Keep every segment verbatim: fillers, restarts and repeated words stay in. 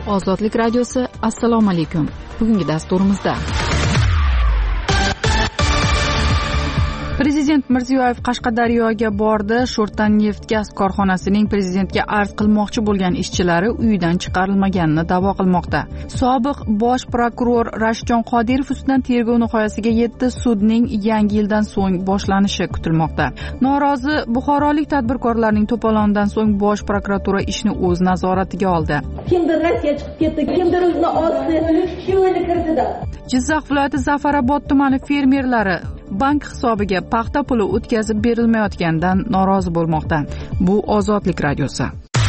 Ozodlik radiosi. Assalomu alaykum. Bugungi dasturimizda Prezident Mirziyoyev Qashqadaryoga bordi. Sho'rtan neft gaz korxonasining prezidentga arz qilmoqchi bo'lgan ishchilari uyidan chiqarilmaganini da'vo qilmoqda. Sobiq bosh prokuror Rashidjon Qodirov ustidan tergov nihoyasiga yetdi. Sudning yangi yildan so'ng boshlanishi kutilmoqda. Norozi buxorolik tadbirkorlarning to'polonidan so'ng bosh prokuratura ishni o'z nazoratiga oldi. Kimdir Rossiya chiqib ketdi, kimdir o'zini otdi, shu o'yini kiritdi. Jizzax viloyati Zafarobod tumani fermerlari bank hisobiga paxta puli o'tkazib berilmayotganidan norozi bo'lmoqda. Bu Ozodlik radiosi.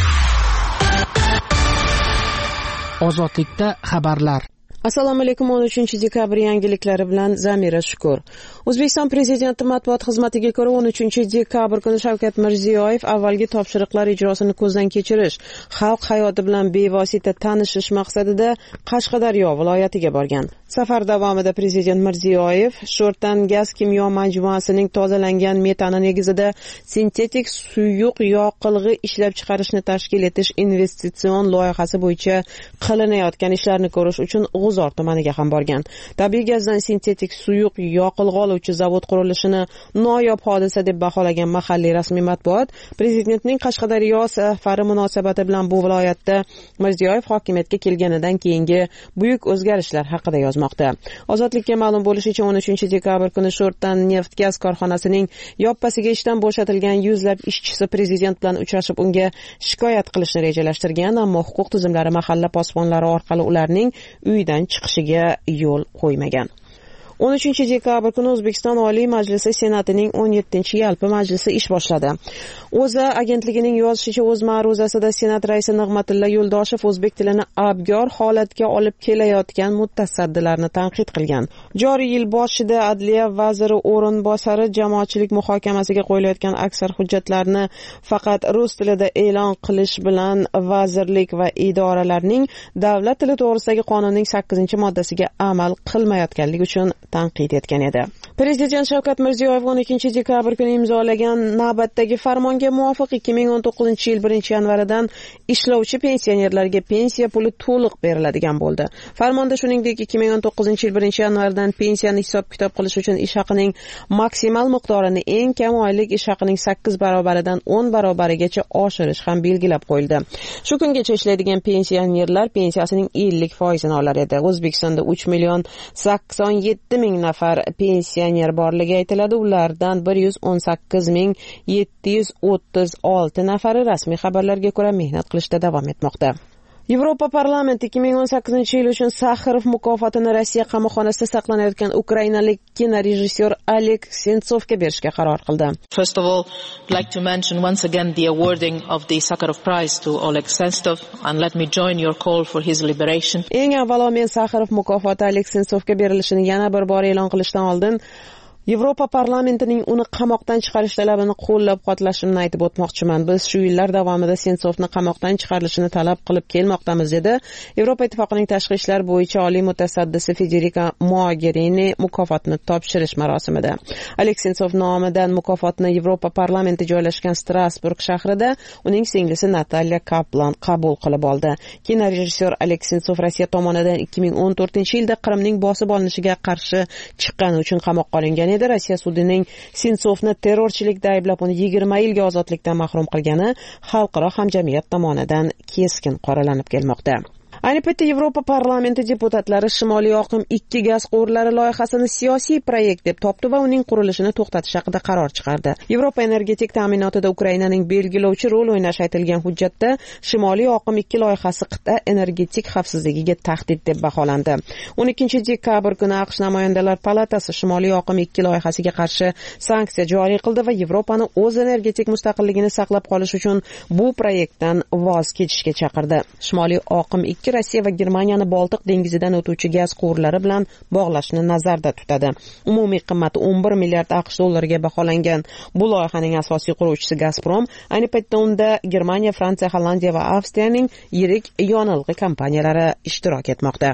Ozodlikda xabarlar. Assalomu alaykum. o'n uchinchi dekabr yangiliklari bilan Zamira Shukur. O'zbekiston Prezidenti matbuot xizmatiga ko'ra o'n uchinchi dekabr kuni Shavkat Mirziyoyev avvalgi topshiriqlar ijrosini ko'zdan kechirish, xalq hayoti bilan bevosita tanishish maqsadida Qashqadaryo viloyatiga borgan. Safar davomida Prezident Mirziyoyev Sho'rtan gaz kimyo majmuasining tozalangan metani negizida sintetik suyuq yoqilg'i ishlab chiqarishni tashkil etish investitsion loyihasi bo'yicha qilinayotgan ishlarni ko'rish uchun G'uzor tumaniga ham borgan. Tabiiy gazdan sintetik suyuq yoqilg'i oluvchi zavod qurilishini noyob hodisa deb baholagan mahalliy rasmiy matbuot Prezidentning Qashqadaryo safari munosabati bilan bu viloyatda Mirziyoyev hokimiyatga kelganidan keyingi buyuk o'zgarishlar haqida yozmoqda. Ozodlikka ma'lum bo'lishicha o'n uchinchi dekabr kuni Sho'rtan neft gaz korxonasining yoppasiga ishdan bo'shatilgan yuzlab ishchisi Prezident bilan uchrashib unga shikoyat qilishni rejalashtirgan, ammo huquq tizimlari mahalla posbonlari orqali ularning uydan chiqishiga yo'l qo'ymagan. o'n uchinchi dekabr kuni O'zbekiston Oliy Majlisi Senatining o'n yettinchi yalpi majlisi ish boshladi. O'zA agentligining yozishicha, o'z ma'ruzasida Senat raisi Nig'matilla Yo'ldoshev o'zbek tilini abgor holatga olib kelayotgan mutasaddilarni tanqid qilgan. Joriy yil boshida Adliya vaziri o'rinbosari jamoatchilik muhokamasiga qo'yilayotgan aksar hujjatlarni faqat rus tilida e'lon qilish bilan vazirlik va idoralarning davlat tili to'g'risidagi qonunning sakkizinchi moddasiga amal qilmayotganligi uchun tanqid etgan edi. Prezident Shavkat Mirziyoyev o'n ikkinchi dekabr kuni imzolagan navbatdagi farmonga muvofiq ikki ming o'n to'qqizinchi yil birinchi yanvaridan ishlovchi pensionerlarga pensiya puli to'liq beriladigan bo'ldi. Farmonda shuningdek ikki ming o'n to'qqizinchi yil birinchi yanvaridan pensiyani hisob-kitob qilish uchun ish haqining maksimal miqdorini eng kam oylik ish haqining sakkiz barobaridan o'n barobarigacha oshirish ham belgilab qo'yildi. Shu kungacha ishlaydigan pensionerlar pensiyasining ellik foizini olar edi. O'zbekistonda uch million sakson yetti ming nafar pensioner borligi aytiladi. Ulardan bir yuz o'n sakkiz ming yetti yuz o'ttiz olti nafari rasmiy xabarlarga ko'ra mehnat qilishda davom etmoqda. Yevropa parlamenti ikki ming o'n sakkizinchi yil uchun Sakharov mukofotini Rossiya qamoqxonasida saqlanayotgan ukrainalik kinorejissyor Oleg Sentsovga berishga qaror qildi. First of all, I'd like to mention once again the awarding of the Sakharov Prize to Oleg Sentsov, and let me join your call for his liberation. Eng avvalo men Sakharov mukofoti Oleg Sentsovga berilishini yana bir bor e'lon qilishdan oldin Yevropa parlamentining uni qamoqdan chiqarish talabini qo'llab-quvvatlashimni aytib o'tmoqchiman. Biz shu yillar davomida Sentsovni qamoqdan chiqarilishini talab qilib kelmoqdamiz, dedi Yevropa Ittifoqining tashqi ishlar bo'yicha oliy mutasaddisi Federica Mogherini mukofotni topshirish marosimida. Oleg Sentsov nomidan mukofotni Yevropa parlamenti joylashgan Strasburg shahrida uning singlisi Natalya Kaplan qabul qilib oldi. Kinorejissyor Oleg Sentsov Rossiya tomonidan ikki ming o'n to'rtinchi yilda Qrimning bosib olinishiga qarshi chiqqani uchun qamoqqa olingan. Rossiya sudining Sentsovni terrorchilikda ayblab uni yigirma yilga ozodlikdan mahrum qilgani xalqaro hamjamiyat tomonidan keskin qoralanib kelmoqda. Ayni paytda Yevropa parlamenti deputatlari Shimoliy oqim ikki gaz quvurlari loyihasini siyosiy proyekt deb topdi va uning qurilishini to'xtatish haqida qaror chiqardi. Yevropa energetik ta'minotida Ukrainaning belgilovchi rol o'ynashi aytilgan hujjatda Shimoliy oqim ikki loyihasi qit'a energetik xavfsizligiga tahdid deb baholandi. o'n ikkinchi dekabr kuni AQSh namoyandalar palatasi Shimoliy oqim ikki loyihasiga qarshi sanksiya joriy qildi va Yevropani o'z energetik mustaqilligini saqlab qolish uchun bu proyektdan voz kechishga chaqirdi. Shimoliy oqim ikki Rossiya va Germaniyani Boltiq dengizidan o'tuvchi gaz quvurlari bilan bog'lashni nazarda tutadi. Umumiy qimmati o'n bir milliard AQSh dollariga baholangan bu loyihaning asosiy quruvchisi Gazprom. Ayni paytda unda Germaniya, Fransiya, Hollandiya va Avstriyaning yirik yonilg'i kompaniyalari ishtirok etmoqda.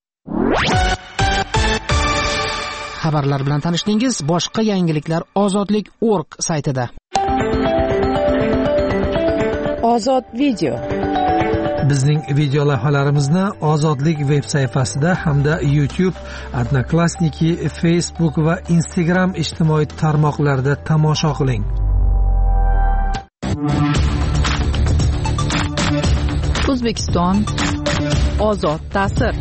Xabarlar bilan tanishdingiz. Boshqa yangiliklar ozodlik nokta org saytida. Ozod video. Bizning video lavhalarimizni Ozodlik veb sayfasida hamda YouTube, Odnoklassniki, Facebook va Instagram ijtimoiy tarmoqlarida tomosha qiling. O'zbekiston ozod ta'sir.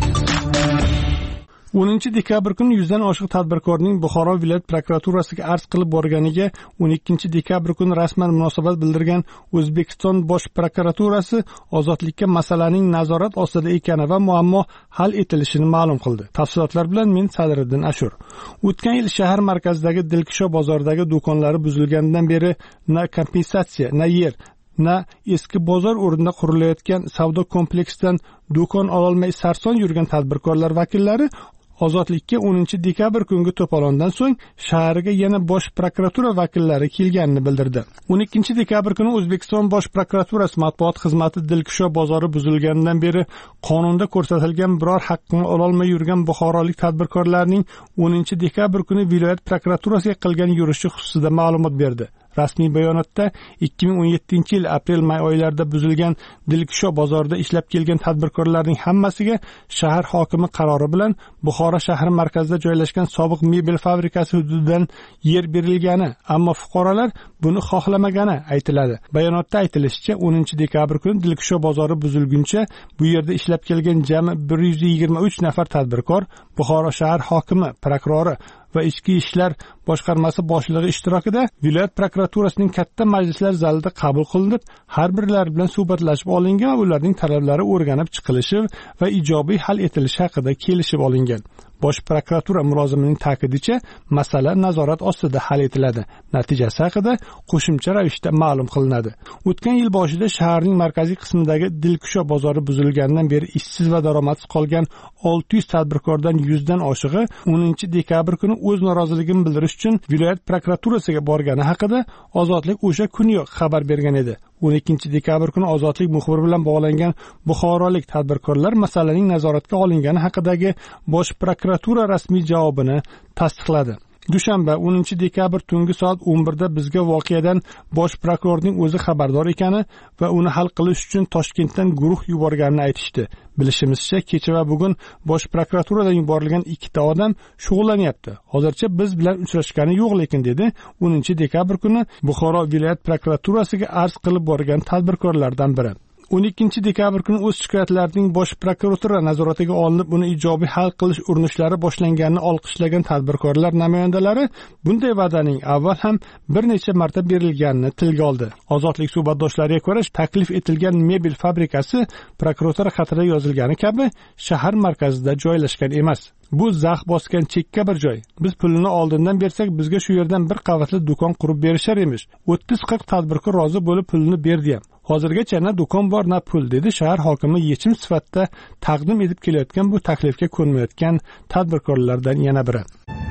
o'ninchi dekabr kuni yuzdan oshiq tadbirkorning Buxoro viloyat prokuraturasiga arz qilib borganiga o'n ikkinchi dekabr kuni rasman munosabat bildirgan O'zbekiston bosh prokuraturasi ozodlikka masalaning nazorat ostida ekani va muammo hal etilishini ma'lum qildi. Tafsilotlar bilan men Sadriddin Ashur. O'tgan yil shahar markazidagi Dilkusho bozoridagi do'konlari buzilgandan beri na kompensatsiya, na yer, na eski bozor o'rnida qurilayotgan savdo kompleksidan do'kon ololmay sarson yurgan tadbirkorlar vakillari ozodlikka o'ninchi dekabr kungi to'polondan so'ng shaharga yana bosh prokuratura vakillari kelganini bildirdi. o'n ikkinchi dekabr kuni O'zbekiston bosh prokuraturasi matbuot xizmati Dilkusho bozori buzilganidan beri qonunda ko'rsatilgan biror haqqini ololmay yurgan buxorolik tadbirkorlarning o'ninchi dekabr kuni viloyat prokuraturasiga qilgan yurishi xususida ma'lumot berdi. Rasmiy bayonotda ikki ming o'n yettinchi yil aprel-may oylarida buzilgan Dilkusho bozorida ishlab kelgan tadbirkorlarning hammasiga shahar hokimi qarori bilan Buxoro shahri markazida joylashgan sobiq mebel fabrikasi hududidan yer berilgani, ammo fuqarolar buni xohlamagani aytiladi. Bayonotda aytilishicha, o'ninchi dekabr kuni Dilkusho bozori buzilguncha bu yerda ishlab kelgan jami bir yuz yigirma uch nafar tadbirkor Buxoro shahar hokimi, prokurori va ichki ishlar boshqarmasi boshlig'i ishtirokida viloyat prokuraturasining katta majlislar zalida qabul qilinib, har birlari bilan suhbatlashib olingan va ularning talablari o'rganib chiqilishi va ijobiy hal etilishi haqida kelishib olingan. Bosh prokuratura mulozimining ta'kidicha, masala nazorat ostida hal etiladi. Natijasi haqida qo'shimcha ravishda ma'lum qilinadi. O'tgan yil boshida shaharning markaziy qismidagi Dilkusho bozori buzilganidan beri ishsiz va daromadsiz qolgan olti yuz tadbirkordan yuzdan oshig'i o'ninchi dekabr kuni o'z noroziligini bildirish uchun viloyat prokuraturasiga borgani haqida Ozodlik o'sha kuniyoq xabar bergan edi. o'n ikkinchi dekabr kuni Ozodlik muxbiri bilan bog'langan buxorolik tadbirkorlar masalaning nazoratga olingani haqidagi bosh prokuratura rasmiy javobini tasdiqladi. Dushanba o'ninchi dekabr tungi soat o'n birda bizga voqeadan bosh prokurorning o'zi xabardor ekani va uni hal qilish uchun Toshkentdan guruh yuborganini aytishdi. Bilishimizcha, kecha va bugun bosh prokuraturadan yuborilgan ikkita odam shug'ullanyapti. Hozircha biz bilan uchrashgani yo'q, lekin dedi o'ninchi dekabr kuni Buxoro viloyat prokuraturasiga arz qilib borgan tadbirkorlardan biri. o'n ikkinchi dekabr kuni o'z shikoyatlarining bosh prokuratura nazoratiga olinib, uni ijobiy hal qilish urinishlari boshlanganini olqishlagan tadbirkorlar namoyandalari bunday va'daning avval ham bir necha marta berilganini tilga oldi. Ozodlik suhbatdoshlariga ko'ra, taklif etilgan mebel fabrikasi prokuratura xatida yozilgani kabi shahar markazida joylashgan emas. Bu zax bosgan chekka bir joy. Biz pulini oldindan bersak, bizga shu yerdan bir qavatli do'kon qurib berishar emish. o'ttiz qirq tadbirkor rozi bo'lib pulini berdi ham. Hozirgacha na do'kon bor, na pul, dedi shahar hokimi yechim sifatida taqdim etib kelayotgan bu taklifga ko'nmayotgan tadbirkorlardan yana biri.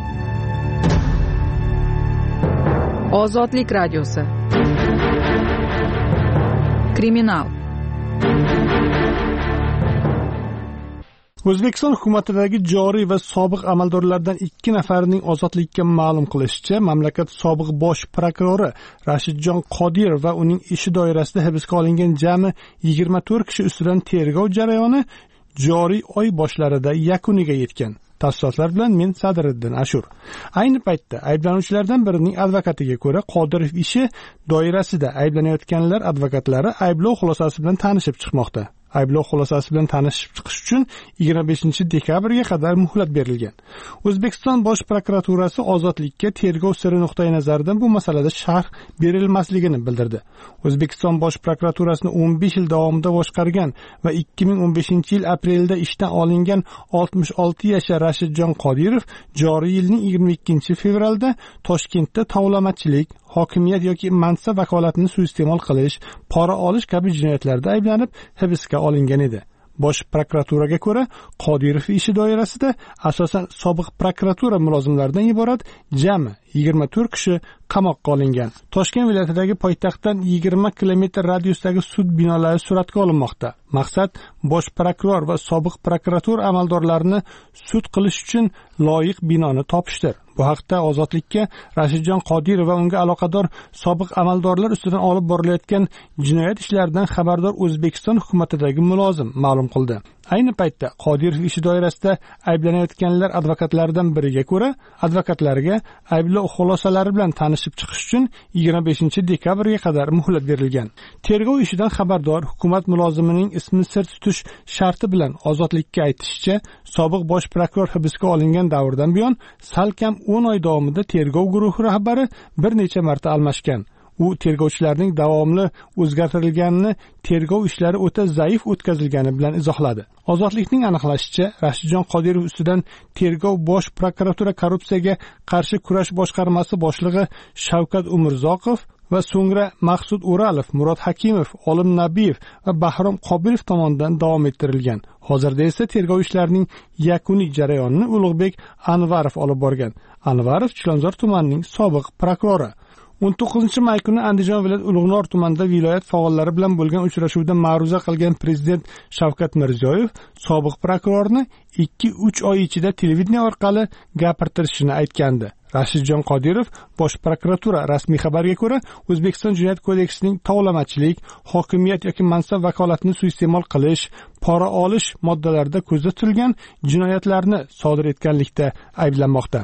Ozodlik radiosi. Kriminal. O'zbekiston hukumatidagi joriy va sobiq amaldorlardan ikki nafarining ozodlikka ma'lum qilishicha, mamlakat sobiq bosh prokurori Rashidjon Qodirov va uning ishi doirasida hibsga olingan jami yigirma to'rt kishi ustidan tergov jarayoni joriy oy boshlarida yakuniga yetgan. Tafsilotlar bilan men Sadriddin Ashur. Ayni paytda ayblanuvchilardan birining advokatiga ko'ra, Qodirov ishi doirasida ayblanayotganlar advokatlari ayblov xulosasi bilan tanishib chiqmoqda. Ayblov xulosasi bilan tanishib chiqish uchun yigirma beshinchi dekabrga qadar muhlat berilgan. O'zbekiston bosh prokuraturasi ozodlikka tergov siri nuqtai nazaridan bu masalada sharh berilmasligini bildirdi. O'zbekiston bosh prokuraturasini o'n besh yil davomida boshqargan va ikki ming o'n beshinchi yil aprelda ishdan olingan oltmish olti yashar Rashidjon Qodirov joriy yilning yigirma ikkinchi fevralda Toshkentda tovlamachilik, hokimiyat yoki mansab vakolatini suiiste'mol qilish, pora olish kabi jinoyatlarda ayblanib hibsga olingan edi. Bosh prokuraturaga ko'ra, Qodirov ishi doirasida asosan sobiq prokuratura mulozimlaridan iborat jami yigirma to'rt kishi qamoqqa olingan. Toshkent viloyatidagi poytaxtdan yigirma kilometr radiusdagi sud binolari suratga olinmoqda. Maqsad bosh prokuror va sobiq prokuratura amaldorlarini sud qilish uchun loyiq binoni topishdir. Bu haqda Ozodlikka Rashidjon Qodirov va unga aloqador sobiq amaldorlar ustidan olib borilayotgan jinoyat ishlaridan xabardor O'zbekiston hukumatidagi mulozim ma'lum qildi. Ayni paytda Qodirov ishi doirasida ayblanayotganlar advokatlaridan biriga ko'ra, advokatlariga ayblov xulosalari bilan tanishib chiqish uchun yigirma beshinchi dekabrga qadar muhlat berilgan. Tergov ishidan xabardor hukumat mulozimining ismini sir tutish sharti bilan Ozodlikka aytishicha, sobiq bosh prokuror hibsga olingan davrdan buyon salkam o'n oy davomida tergov guruhi rahbari bir necha marta almashgan. U tergovchilarning davomli o'zgartirilganini tergov ishlari o'ta zaif o'tkazilgani bilan izohladi. Ozodlikning aniqlashicha, Rashidjon Qodirov ustidan tergov bosh prokuratura korrupsiyaga qarshi kurash boshqarmasi boshlig'i Shavkat Umurzoqov va so'ngra Maqsud O'ralov, Murod Hakimov, Olim Nabiyev va Bahrom Qobilov tomonidan davom ettirilgan. Hozirda esa tergov ishlarining yakuniy jarayonini Ulug'bek Anvarov olib borgan. Anvarov Chilonzor tumanining sobiq prokurori. o'n to'qqizinchi may kuni Andijon viloyat Ulug'nor tumanida viloyat faollari bilan bo'lgan uchrashuvda ma'ruza qilgan prezident Shavkat Mirziyoyev sobiq prokurorni ikki uch oy ichida televideniya orqali gapirtirishini aytgandi. Rashidjon Qodirov bosh prokuratura rasmiy xabarga ko'ra, O'zbekiston Jinoyat kodeksining tovlamachilik, hokimiyat yoki mansab vakolatini suiiste'mol qilish, pora olish moddalarida ko'zda tutilgan jinoyatlarni sodir etganlikda ayblanmoqda.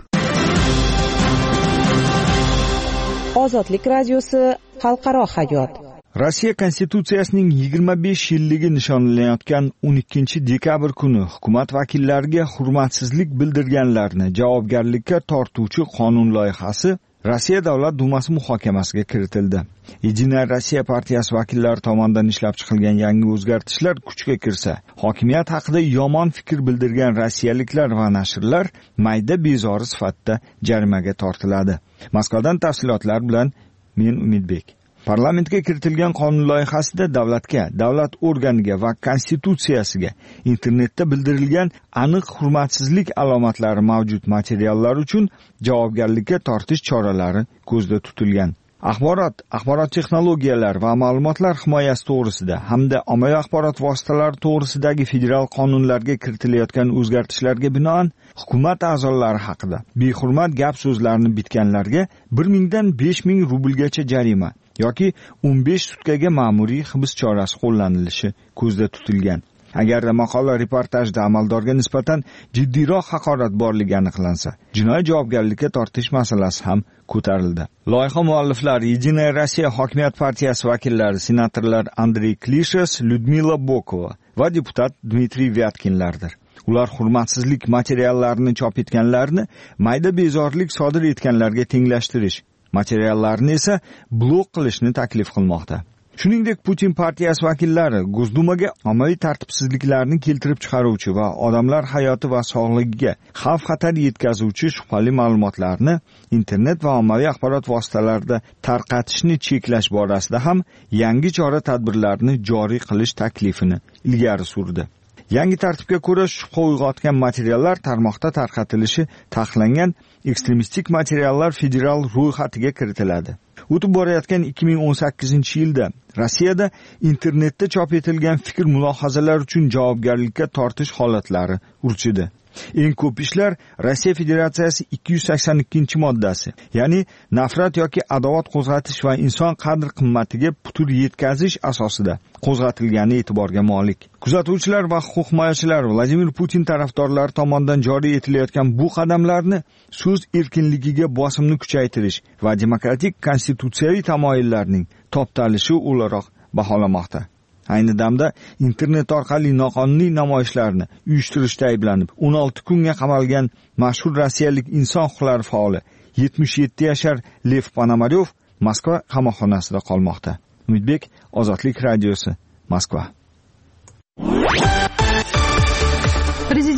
Ozodlik radiosi xalqaro hayot. Rossiya Konstitutsiyasining yigirma besh yilligi nishonlanayotgan o'n ikkinchi dekabr kuni hukumat vakillariga hurmatsizlik bildirganlarni javobgarlikka tortuvchi qonun loyihasi Rossiya Davlat Dumasi muhokamasiga kiritildi. Единая Rossiya partiyasi vakillari tomonidan ishlab chiqilgan yangi o'zgartishlar kuchga kirsa, hokimiyat haqida yomon fikr bildirgan rossiyaliklar va nashrlar mayda bezori sifatida jarimaga tortiladi. Moskvadan tafsilotlar bilan men Umidbek. Parlamentga kiritilgan qonun loyihasida davlatga, davlat organiga va konstitutsiyasiga internetda bildirilgan aniq hurmatsizlik alomatlari mavjud materiallar uchun javobgarlikka tortish choralari ko'zda tutilgan. Axborot, axborot texnologiyalari va ma'lumotlar himoyasi to'g'risida hamda ommaviy axborot vositalari to'g'risidagi federal qonunlarga kiritilayotgan o'zgartishlarga binoan hukumat a'zolari haqida behurmat gap so'zlarni bitganlarga bir mingdan besh ming rublgacha jarima yoki o'n besh sutkaga ma'muriy hibs chorasi qo'llanilishi ko'zda tutilgan. Agar maqola reportajda amaldorga nisbatan jiddiyroq haqorat borligi aniqlansa, jinoiy javobgarlikka tortish masalasi ham ko'tarildi. Loyiha mualliflari Единая Rossiya hokimiyat partiyasi vakillari, senatorlar Andrey Klishas, Lyudmila Bokova va deputat Dmitriy Vyatkinlardir. Ular hurmatsizlik materiallarini chop etganlarni mayda bezorlik sodir etganlarga tenglashtirish, materiallarni esa blok qilishni taklif qilmoqda. Shuningdek, Putin partiyasi vakillari Gosdumaga ommaviy tartibsizliklarni keltirib chiqaruvchi va odamlar hayoti va sog'ligiga xavf-xatar yetkazuvchi shubhali ma'lumotlarni internet va ommaviy axborot vositalarida tarqatishni cheklash borasida ham yangi chora-tadbirlarni joriy qilish taklifini ilgari surdi. Yangi tartibga ko'ra shubha uyg'otgan materiallar tarmoqda tarqatilishi taqiqlangan ekstremistik materiallar federal ro'yxatiga kiritiladi. O'tib borayotgan ikki ming o'n sakkizinchi yilda Rossiyada internetda chop etilgan fikr mulohazalar uchun javobgarlikka tortish holatlari urchidi. Eng ko'p ishlar Rossiya Federatsiyasi ikki yuz sakson ikkinchi moddasi, ya'ni nafrat yoki adovat qo'zg'atish va inson qadr-qimmatiga putur yetkazish asosida qo'zg'atilgani e'tiborga molik. Kuzatuvchilar va huquq himoyachilar Vladimir Putin tarafdorlari tomonidan joriy etilayotgan bu qadamlarni so'z erkinligiga bosimni kuchaytirish va demokratik konstitutsiyaviy tamoyillarning toptalishi o'laroq baholamoqda. Ayni damda internet orqali noqonuniy namoyishlarni uyushtirishda ayblanib o'n olti kunga qamalgan mashhur rossiyalik inson huquqlari faoli yetmish yetti yashar Lev Ponomaryov Moskva qamoqxonasida qolmoqda. Umidbek, Ozodlik radiosi, Moskva. Prezident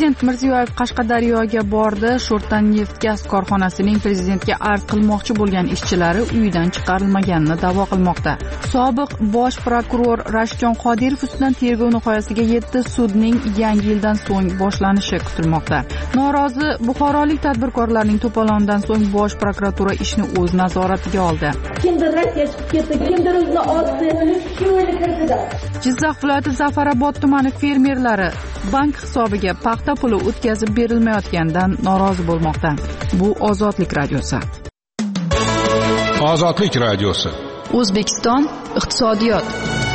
Prezident Mirziyoyev Qashqadaryoga bordi. Sho'rtan neft gaz korxonasining prezidentga arz qilmoqchi bo'lgan ishchilari uyidan chiqarilmaganini da'vo qilmoqda. Sobiq bosh prokuror Rashidjon Qodirov ustidan tergov nihoyasiga yetdi. Sudning yangi yildan so'ng boshlanishi kutilmoqda. Norozi buxorolik tadbirkorlarning to'polonidan so'ng bosh prokuratura ishni o'z nazoratiga oldi. Kimdir Rossiya chiqib ketdi, kimdir o'zini otdi, shu o'yini kiritdi. Jizzax viloyati Zafarobod tumani fermerlari bank hisobiga paxta puli o'tkazib berilmayotganidan norozi bo'lmoqda. Bu Ozodlik radiosi. Ozodlik radiosi. O'zbekiston iqtisodiyot.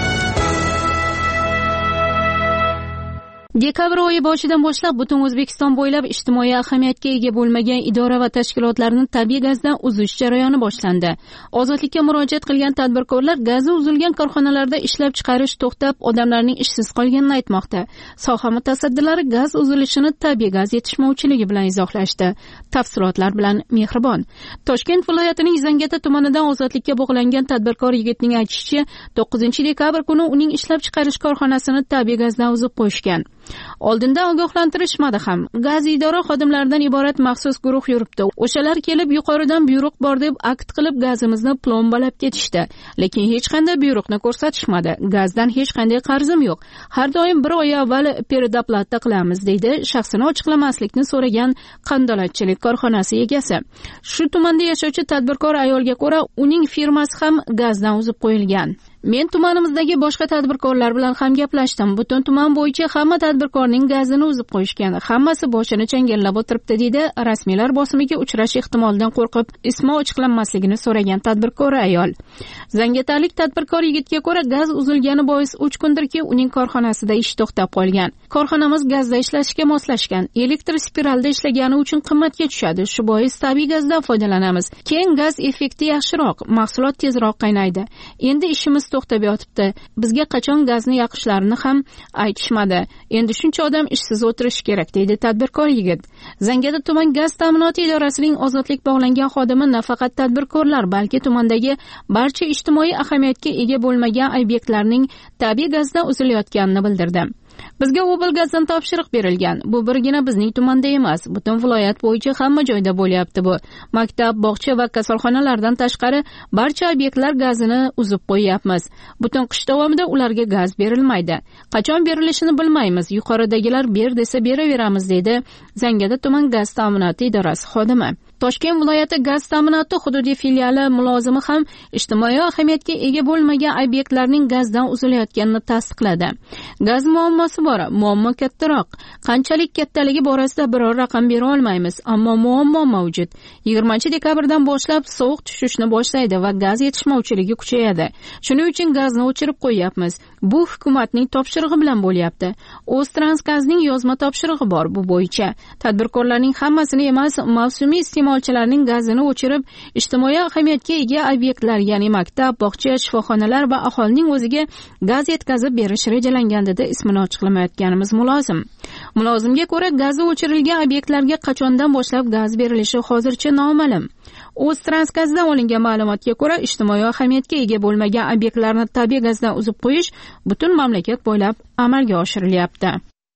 Dekabr oyi boshidan boshlab butun O'zbekiston bo'ylab ijtimoiy ahamiyatga ega bo'lmagan idora va tashkilotlarning tabiiy gazdan uzish jarayoni boshlandi. Ozodlikka murojaat qilgan tadbirkorlar gazi uzilgan korxonalarda ishlab chiqarish to'xtab, odamlarning ishsiz qolganini aytmoqda. Soha mutasaddilari gaz uzilishini tabiiy gaz yetishmovchiligi bilan izohlashdi. Tafsilotlar bilan Mehribon. Toshkent viloyatining Zangata tumanidan ozodlikka bog'langan tadbirkor yigitning aytishicha, to'qqizinchi dekabr kuni uning ishlab chiqarish korxonasini tabiiy gazdan uzib qo'yishgan. Oldinda ogohlantirishmadi ham. Gaz idora xodimlaridan iborat maxsus guruh yuribdi. O'shalar kelib yuqoridan buyruq bor deb akt qilib gazimizni plombalab ketishdi. Lekin hech qanday buyruqni ko'rsatishmadi. Gazdan hech qanday qarzim yo'q. Har doim bir oy avval peredoplata qilamiz deydi shaxsini ochiqlamaslikni so'ragan qandolatchilik korxonasi egasi. Shu tumanda yashovchi tadbirkor ayolga ko'ra, uning firmasi ham gazdan uzib qo'yilgan. Men tumanimizdagi boshqa tadbirkorlar bilan ham gaplashdim. Butun tuman bo'yicha hamma tadbirkorning gazini uzib qo'yishgan. Hammasi boshini changallab o'tiribdi deydi rasmiylar bosimiga uchrash ehtimolidan qo'rqib ismi ochiqlanmasligini so'ragan tadbirkor ayol. Zangatalik tadbirkor yigitga ko'ra, gaz uzilgani bois uch kundirki uning korxonasida ish to'xtab qolgan. Korxonamiz gazda ishlashga moslashgan. Elektr spiralda ishlagani uchun qimmatga tushadi. Shu bois tabiiy gazdan foydalanamiz. Keyin gaz effekti yaxshiroq, mahsulot tezroq qaynaydi. Endi ishimiz to'xtab yotibdi. Bizga qachon gazni yoqishlarini ham aytishmadi. Endi shuncha odam ishsiz o'tirish kerak deydi tadbirkor yigit. Zangata tuman gaz ta'minoti idorasining ozodlik bog'langan xodimi nafaqat tadbirkorlar, balki tumandagi barcha ijtimoiy ahamiyatga ega bo'lmagan obyektlarning tabiiy gazdan uzilayotganini bildirdi. Bizga Obel gazdan topshiriq berilgan. Bu birgina bizning tumanda emas, butun viloyat bo'yicha hamma joyda bo'lyapti bu. Maktab, bog'cha va kasalxonalardan tashqari barcha obyektlar gazini uzib qo'yapmiz. Butun qish davomida ularga gaz berilmaydi. Qachon berilishini bilmaymiz. Yuqoridagilar ber desa beraveramiz deydi Zangata tuman gaz ta'minoti idorasi xodimi. Toshkent viloyati gaz ta'minoti hududiy filiali mulozimi ham ijtimoiy ahamiyatga ega bo'lmagan obyektlarning gazdan uzilayotganini tasdiqladi. Gaz muammosi bor, muammo kattaroq. Qanchalik kattaligi borasida biror raqam bera olmaymiz, ammo muammo mavjud. yigirmanchi dekabrdan boshlab sovuq tushishni boshlaydi va gaz yetishmovchiligi kuchayadi. Shuning uchun gazni o'chirib qo'yapmiz. Bu hukumatning topshirig'i bilan bo'lyapti. O'ztransgazning yozma topshirig'i bor bu bo'yicha. Tadbirkorlarning hammasini emas, mavsumiy iste'molchilarning gazini o'chirib, ijtimoiy ahamiyatga ega obyektlar, ya'ni maktab, bog'cha, shifoxonalar va aholining o'ziga gaz yetkazib berish rejalangan dedi ismini ochiqlamayotganimiz mulozim. Mulozimga ko'ra, gazi o'chirilgan obyektlarga qachondan boshlab gaz berilishi hozircha noma'lum. O'ztransgazdan olingan ma'lumotga ko'ra, ijtimoiy ahamiyatga ega bo'lmagan obyektlarni tabiiy gazdan uzib qo'yish butun mamlakat bo'ylab amalga oshirilyapti.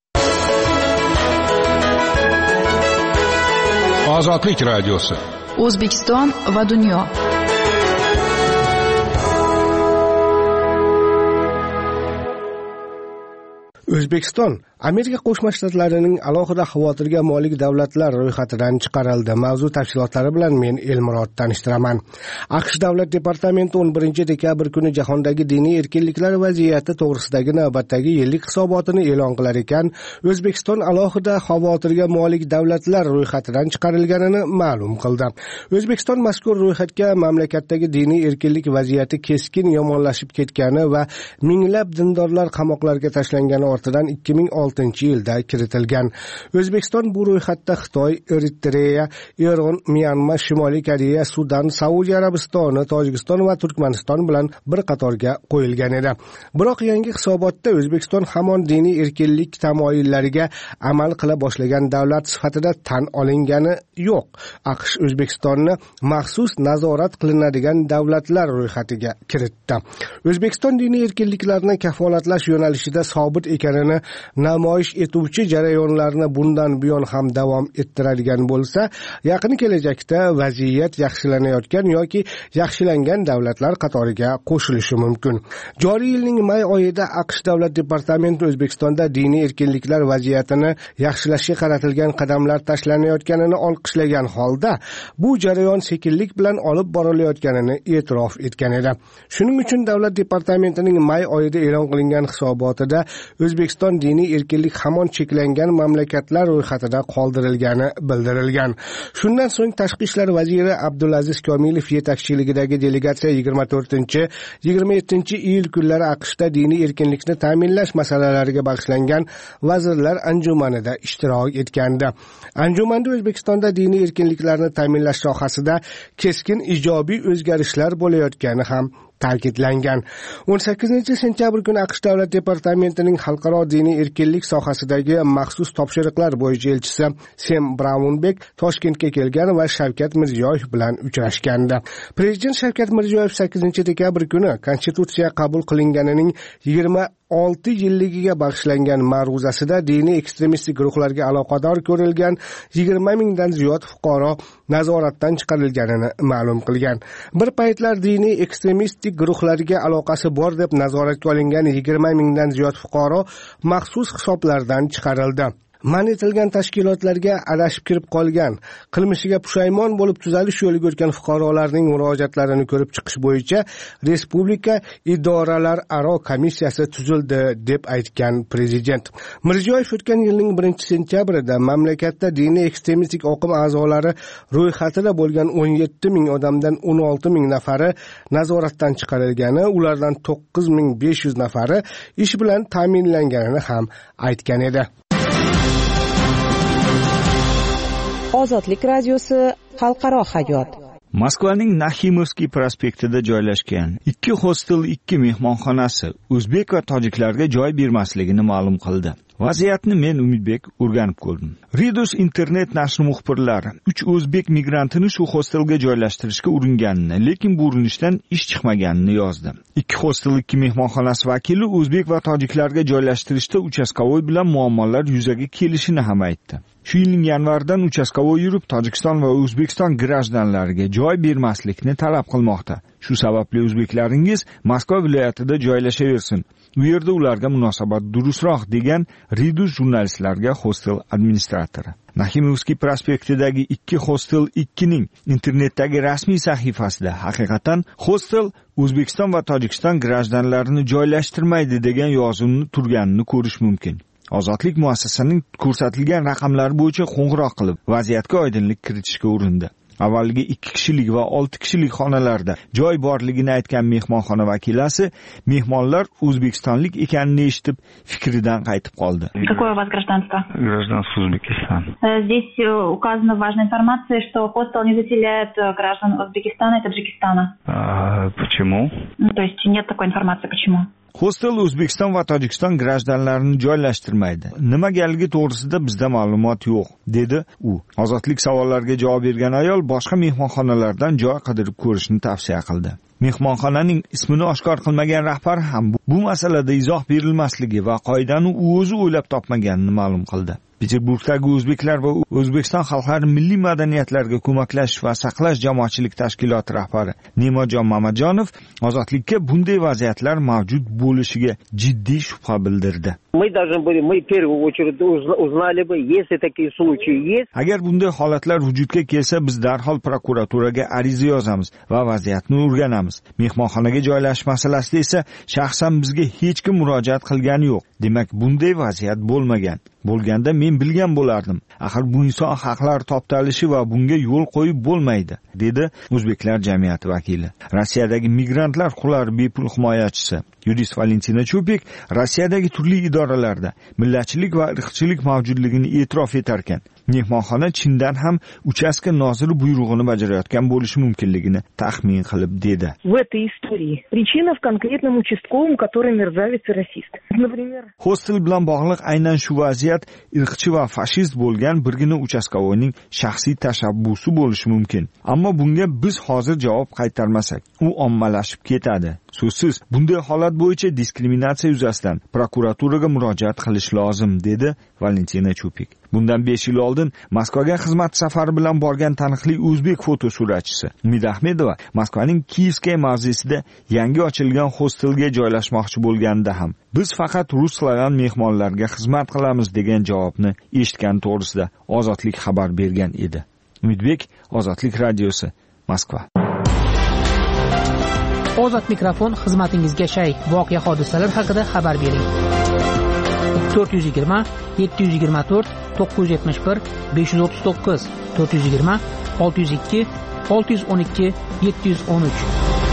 Ozodlik radiosi. O'zbekiston va dunyo. O'zbekiston Amerika Qo'shma Shtatlarining alohida xavotirga molik davlatlar ro'yxatidan chiqarildi. Mavzu tafsilotlari bilan men Elmurod tanishtiraman. AQSh Davlat departamenti o'n birinchi dekabr kuni jahondagi diniy erkinliklar vaziyati to'g'risidagi navbatdagi yillik hisobotini e'lon qilar ekan, O'zbekiston alohida xavotirga molik davlatlar ro'yxatidan chiqarilganini ma'lum qildi. O'zbekiston mazkur ro'yxatga mamlakatdagi diniy erkinlik vaziyati keskin yomonlashib ketgani va minglab dindorlar qamoqlarga tashlangani ortidan ikki ming oltinchi yilda kiritilgan. O'zbekiston bu ro'yxatda Xitoy, Eritreya, Eron, Myanma, Shimoliy Koreya, Sudan, Saudiya Arabistoni, Tojikiston va Turkmaniston bilan bir qatorga qo'yilgan edi. Biroq yangi hisobotda O'zbekiston hamon diniy erkinlik tamoyillariga amal qila boshlagan davlat sifatida tan olingani yo'q. AQSh O'zbekistonni maxsus nazorat qilinadigan davlatlar ro'yxatiga kiritdi. O'zbekiston diniy erkinliklarni kafolatlash yo'nalishida sobit ekanini namoyish etuvchi jarayonlarni bundan buyon ham davom ettiradigan bo'lsa, yaqin kelajakda vaziyat yaxshilanayotgan yoki yaxshilangan davlatlar qatoriga qo'shilishi mumkin. Joriy yilning may oyida AQSh Davlat departamenti O'zbekistonda diniy erkinliklar vaziyatini yaxshilashga qaratilgan qadamlar tashlanayotganini olqishlagan holda, bu jarayon sekinlik bilan olib borilayotganini e'tirof etgan edi. Shuning uchun Davlat departamentining may oyida e'lon qilingan hisobotida O'zbekiston diniy erkinlik hamon cheklangan mamlakatlar ro'yxatida qoldirilgani bildirilgan. Shundan so'ng Tashqi ishlar vaziri Abdulaziz Komilov yetakchiligidagi delegatsiya yigirma to'rtinchi yigirma yettinchi iyul kunlari AQShda diniy erkinlikni ta'minlash masalalariga bag'ishlangan vazirlar anjumanida ishtirok etgandi. Anjumanda O'zbekistonda diniy erkinliklarni ta'minlash sohasida keskin ijobiy o'zgarishlar bo'layotgani ham ta'kidlangan. o'n sakkizinchi sentyabr kuni AQSh Davlat departamentining xalqaro diniy erkinlik sohasidagi maxsus topshiriqlar bo'yicha elchisi Sem Braunbek Toshkentga kelgan va Shavkat Mirziyoyev bilan uchrashgandi. Prezident Shavkat Mirziyoyev sakkizinchi dekabr kuni Konstitutsiya qabul qilinganining yigirma olti yilligiga bag'ishlangan ma'ruzasida diniy ekstremistik guruhlarga aloqador ko'rilgan yigirma mingdan ziyod fuqaro nazoratdan chiqarilganini ma'lum qilgan. Bir paytlar diniy ekstremistik guruhlarga aloqasi bor deb nazoratga olingan yigirma mingdan ziyod fuqaro maxsus hisoblardan chiqarildi. Man etilgan tashkilotlarga adashib kirib qolgan, qilmishiga pushaymon bo'lib tuzalish yo'liga o'tgan fuqarolarning murojaatlarini ko'rib chiqish bo'yicha Respublika idoralararo komissiyasi tuzildi deb aytgan prezident. Mirziyoyev o'tgan yilning birinchi sentyabrida mamlakatda diniy ekstremistik oqim a'zolari ro'yxatida bo'lgan o'n yetti ming odamdan o'n olti ming nafari nazoratdan chiqarilgani, ulardan to'qqiz ming besh yuz nafari ish bilan ta'minlanganini ham aytgan edi. Ozodlik radiosi xalqaro hayot. Moskvaning Naximovskiy prospektida joylashgan ikki hostel, ikki mehmonxonasi o'zbek va tojiklarga joy bermasligini ma'lum qildi. Vaziyatni men Umidbek o'rganib ko'rdim. Ridus internet nashri muxbirlari uch o'zbek migrantini shu hostelga joylashtirishga uringanini, lekin bu urinishdan ish chiqmaganini yozdi. Ikki hostel, ikki mehmonxonasi vakili o'zbek va tojiklarga joylashtirishda uchastkovoy bilan muammolar yuzaga kelishini ham aytdi. Shu yilning yanvaridan uchastkovoy yurib, Tojikiston va O'zbekiston grajdanlariga joy bermaslikni talab qilmoqda. Shu sababli o'zbeklaringiz Moskva viloyatida joylashaversin. U yerda ularga munosabat durustroq degan Ridus jurnalistlarga hostel administratori. Naximovskiy prospektidagi ikki hostel ikki ning internetdagi rasmiy sahifasida haqiqatan hostel O'zbekiston va Tojikiston grajdanlarini joylashtirmaydi degan yozuvni turganini ko'rish mumkin. Ozodlik muassasasining ko'rsatilgan raqamlari bo'yicha qo'ng'iroq qilib, vaziyatga oydinlik kiritishga urindi. Avvalgi ikki kishilik va olti kishilik xonalarda joy borligini aytgan mehmonxona vakilasi mehmonlar o'zbekistonlik ekanini eshitib fikridan qaytib qoldi. Какое у вас гражданство? Гражданство Узбекистана. Здесь указана важная информация, что хостел не заселяет граждан Узбекистана и Таджикистана. А почему? Ну, то есть нет такой информации, почему? Hostel O'zbekiston va Tojikiston grajdanlarini joylashtirmaydi. Nimagaligi to'g'risida bizda ma'lumot yo'q, dedi u. Ozodlik savollariga javob bergan ayol boshqa mehmonxonalardan joy qidirib ko'rishni tavsiya qildi. Mehmonxonaning ismini oshkor qilmagan rahbar ham bu masalada izoh berilmasligi va qoidani u o'zi o'ylab topmaganini ma'lum qildi. Peterburgdagi o'zbeklar va O'zbekiston xalqlari milliy madaniyatlarga ko'maklash va saqlash jamoatchilik tashkiloti rahbari Ne'matjon Mamatjonov ozodlikka bunday vaziyatlar mavjud bo'lishiga jiddiy shubha bildirdi. Мы должны были, мы в первую очередь узнали бы, если такие случаи есть. Agar bunday holatlar vujudga kelsa, biz darhol prokuraturaga ariza yozamiz va vaziyatni o'rganamiz. Mehmonxonaga joylashish masalasida esa shaxsan bizga hech kim murojaat qilgani yo'q. Demak, bunday vaziyat bo'lmagan. Bo'lganda men bilgan bo'lardim. Axir bu inson haqlari toptalishi va bunga yo'l qo'yib bo'lmaydi, dedi O'zbeklar jamiyati vakili. Rossiyadagi migrantlar huquqlari bepul himoyachisi yurist Valentina Chupik Rossiyadagi turli idoralarda millatchilik va irqchilik mavjudligini e'tirof etar ekan. Mehmonxona chindan ham uchastka noziri buyrug'ini bajarayotgan bo'lishi mumkinligini taxmin qilib dedi. В этой истории причина в конкретном участковом, который мерзавец и расист. Например, hostel bilan bog'liq aynan shu vaziyat irqchi va fashist bo'lgan birgina uchastkovoyning shaxsiy tashabbusi bo'lishi mumkin. Ammo bunga biz hozir javob qaytarmasak, u ommalashib ketadi. So'zsiz, bunday holat bo'yicha diskriminatsiya yuzasidan prokuraturaga murojaat qilish lozim, dedi Valentina Chupik. Bundan besh yil oldin Moskvaga xizmat safari bilan borgan taniqli o'zbek fotosuratchisi Umid Ahmedova Moskvaning Kiyevskaya mavzesida yangi ochilgan hostelga joylashmoqchi bo'lganida ham biz faqat rus-slavan mehmonlarga xizmat qilamiz degan javobni eshitgan to'g'risida Ozodlik xabar bergan edi. Umidbek, Ozodlik radiosi, Moskva. Ozod mikrofon xizmatingizga shay. Voqea hodisalar haqida xabar bering. to'rt yuz yigirma yetti yuz yigirma to'rt to'qqiz yuz yetmish bir besh yuz o'ttiz to'qqiz to'rt yuz yigirma olti yuz ikki olti yuz o'n ikki yetti yuz o'n uch.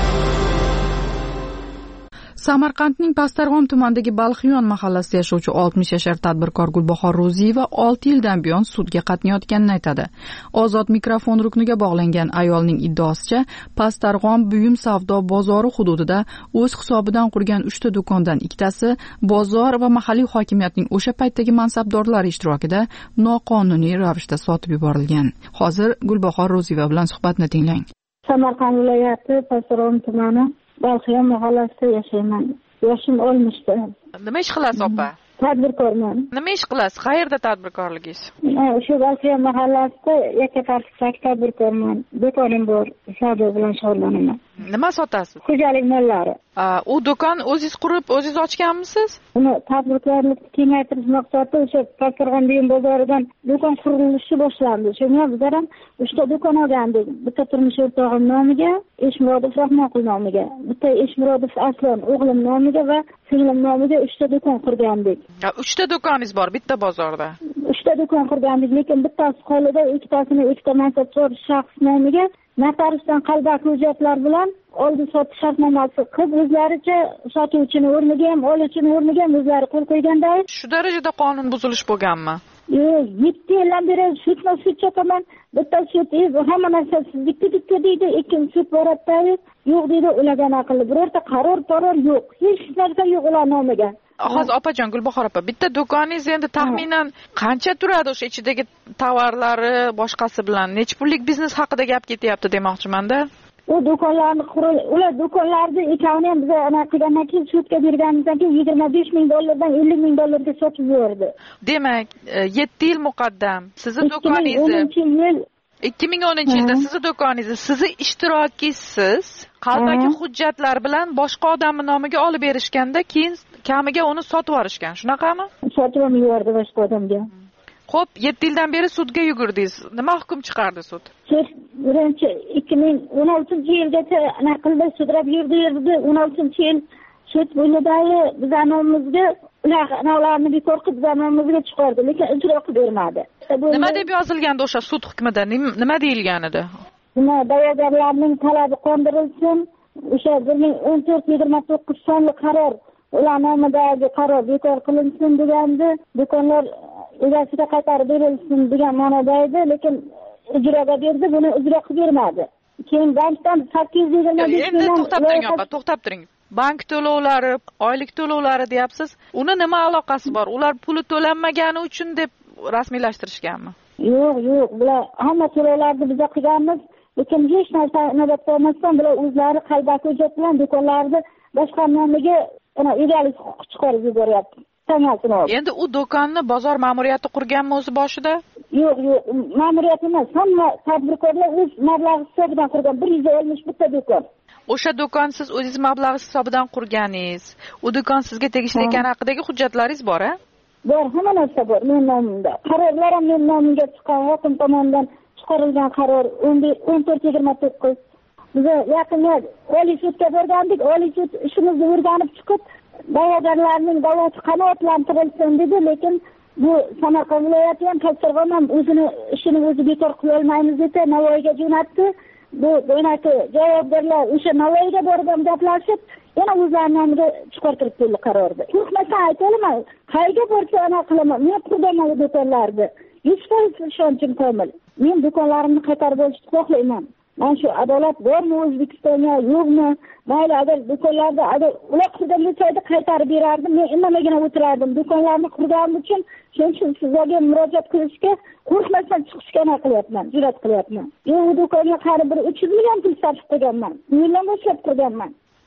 Samarqandning Pastarg'om tumanidagi Balxiyon mahallasida yashovchi oltmish yashar tadbirkor Gulbahor Ro'ziyeva olti yildan buyon sudga qatnayotganini aytadi. Ozod mikrofon rukniga bog'langan ayolning iddaosicha, Pastarg'om buyum savdo bozori hududida o'z hisobidan qurgan uchta do'kondan ikkitasi bozor va mahalliy hokimiyatning o'sha paytdagi mansabdorlari ishtirokida noqonuniy ravishda sotib yuborilgan. Hozir Gulbahor Ro'ziyeva bilan suhbatni tinglang. Samarqand viloyati Pastarg'om tumani Balxiyon mahallasida yashayman. Yoshim oltmishda. Nima ish qilasiz, opa? Tadbirkorman. Nima ish qilasiz? Qayerda tadbirkorligingiz? Shu Balxiyon mahallasida yakka tadbirkorman. Do'konim bor, savdo bilan shug'ullanaman. Nima sotasiz? Xo'jalik mollari. U do'kon o'zingiz qurib, o'zingiz ochganmisiz? Uni tadbirkorlikni kengaytirish maqsadida o'sha Pastarg'om buyum bozoridan do'kon qurilishi boshlandi. Shunga bizlar ham uchta do'kon olgandik. Bitta turmush o'rtog'im nomiga, Eshmurodov Rahmonqul nomiga, bitta Eshmurodov Aslon o'g'lim nomiga va singlim nomiga uchta do'kon qurgandik. uchta do'koningiz bor bitta bozorda. uchta do'kon qurgandik, lekin bittasi qolida, ikkitasini ikkita mansabdor shaxs nomiga notariusdan qalbaki hujjatlar bilan oldi sotish shartnomasi qilib, o'zlaricha sotuvchini o'rniga ham, oluvchini o'rniga ham o'zlari qo'l qo'yganda. Shu darajada qonun buzilish bo'lganmi? Yo'q, yetti yildan beri sudma sud chopaman. Bitta sud hamma narsa bitta bitta deydi, ikkinchi sud boradida yo'q deydi, ulardan aqlli birorta qaror qaror yo'q. Hech narsa yo'q ular nomiga. Hozir opajon, Gulbahor opa, bitta do'koningiz endi taxminan qancha turadi o'sha ichidagi tovarlari boshqasi bilan? Nech pullik biznes haqida gap ketyapti demoqchiman-da. U do'konlarni quril, ular do'konlarni ikkovini ham biz anaqa qilgandan keyin sudga berganimizdan keyin yigirma besh ming dollardan ellik ming dollarga sotib yubordi. Demak, yetti yil muqaddam sizni do'koningizni ikki ming o'ninchi yilda sizni do'koningizni, sizni ishtirokisiz qalbaki hujjatlar bilan boshqa odamning nomiga olib berishganda, keyin kamiga uni sotib yuborishgan. Shunaqami? Sotib yubordi boshqa odamga. Xo'p, yetti yildan beri sudga yugurdingiz. Nima hukm chiqardi sud? Sud birinchi ikki ming o'n oltinchi yilgacha naqlda sudrab yurdi, yurdi. o'n oltinchi yil sud bo'ynidagi bizanomimizga ularni bekor qilib bizanomimizga chiqardi, lekin ijro qilib bermadi. Nima deb yozilgandi o'sha sud hukmida? Nima deyilgan edi? Nima, da'vogarlarning talabi qondirilsin, o'sha bir ming o'n to'rt yigirma to'qqiz sonli qaror, ular nomidagi qaror bekor qilinsin degandi. Do'konlar egasiga qaytarib berilsin degan ma'noda edi, lekin ijroga berdi, buni ijro qilib bermadi. Keyin bankdan sakkiz yuz yigirma besh endi to'xtab turing opa, to'xtab turing. Bank to'lovlari, oylik to'lovlari deyapsiz. Uni nima aloqasi bor? Ular puli to'lanmagani uchun deb rasmiylashtirishganmi? Yo'q, yo'q, bular hamma to'lovlarni biz qilganmiz, lekin hech narsa inobatga olmasdan bular o'zlari qalbaki hujjat bilan do'konlarni boshqa nomiga egalik huquqi chiqarib yuboryapti. Endi u do'konni bozor ma'muriyati qurganmi o'zi boshida? Yo'q, yo'q, ma'muriyat emas, hamma tadbirkorlar o'z mablag'i hisobidan qurgan bir yuz oltmish bitta do'kon. O'sha do'kon siz o'zingiz mablag' hisobidan qurganingiz. U do'kon sizga tegishli ekani haqidagi hujjatlaringiz bor-a? Bor, hamma narsa bor men nomimda. Qarorlar ham men nomimga chiqqan, hokim tomonidan chiqarilgan qaror o'n to'rt yigirma to'qqiz. Biz yaqinda oliy sudga borgandik, oliy sud ishimizni o'rganib chiqib, da'vogarlarning da'vosi qanoatlantirilsin dedi, lekin bu Samarqand viloyati ham Pastarg'om ham o'zini ishini o'zi bekor qila olmaymiz deb Navoiyga jo'natdi. Bu bo'ynaki javobgarlar o'sha Navoiyga borib ham gaplashib, yana o'zlarining nomiga chiqartirib keldi qarorni. Qo'rqmasdan aytaman, qayerga borsa ana qilaman. Men qurdaman do'konlarni. yuz foiz ishonchim komil. Men do'konlarimni qaytarib olishni xohlayman. Mana shu adolat bormi O'zbekistonga, yo'qmi? Mayli, agar do'konlarda agar ular qurgan bo'lsaydi qaytarib berardim. Men indamagina o'tirardim. Do'konlarni qurganim uchun shuning uchun sizlarga murojaat qilishga qo'rqmasdan chiqishga qilyapman, jur'at qilyapman. Men u do'konga qarib bir uch yuz million pul sarf qilganman. Yildan boshlab qurganman.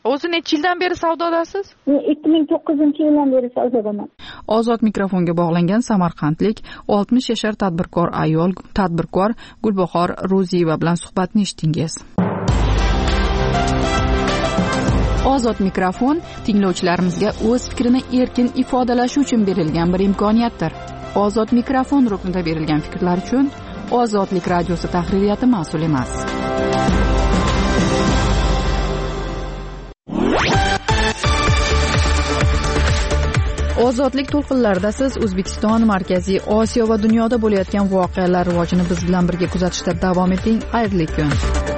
O'zi necha yildan beri savdodasiz? Men ikki ming to'qqizinchi yildan beri savdodaman. Ozod mikrofonga bog'langan samarqandlik oltmish yashar tadbirkor ayol, tadbirkor Gulbahor Ro'ziyeva bilan suhbatni eshitdingiz. Ozod mikrofon tinglovchilarimizga o'z fikrini erkin ifodalashi uchun berilgan bir imkoniyatdir. Ozod mikrofon ruknida berilgan fikrlar uchun Ozodlik radiosi tahririyati mas'ul emas. Ozodlik to'lqinlarida siz O'zbekiston, Markaziy Osiyo va dunyoda bo'layotgan voqealar rivojini biz bilan birga kuzatishda davom eting. Xayrli kun.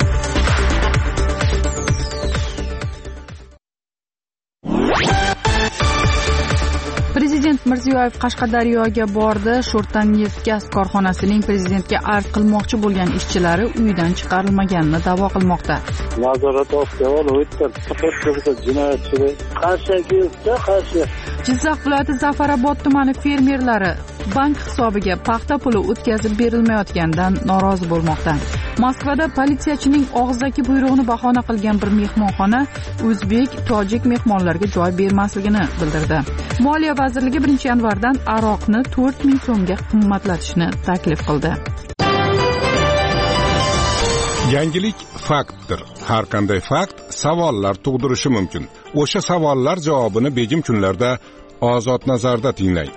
Prezident Mirziyoyev Qashqadaryoga bordi. Sho'rtan neft gaz korxonasining prezidentga arz qilmoqchi bo'lgan ishchilari uyidan chiqarilmaganini da'vo qilmoqda. Nazorat ostiga olib o'tdi. Jinoyatchilar qarshiga qarshi. Jizzax viloyati Zafarobod tumani fermerlari bank hisobiga paxta puli o'tkazib berilmayotganidan norozi bo'lmoqda. Moskvada politsiyachining og'zaki buyrug'ini bahona qilgan bir mehmonxona o'zbek, tojik mehmonlarga joy bermasligini bildirdi. Moliya vazirligi birinchi yanvardan aroqni to'rt ming so'mga qimmatlatishni taklif qildi. Yangilik faktdir. Har qanday fakt savollar tug'dirishi mumkin. O'sha savollar javobini begim kunlarda Ozod nazarda tinglang.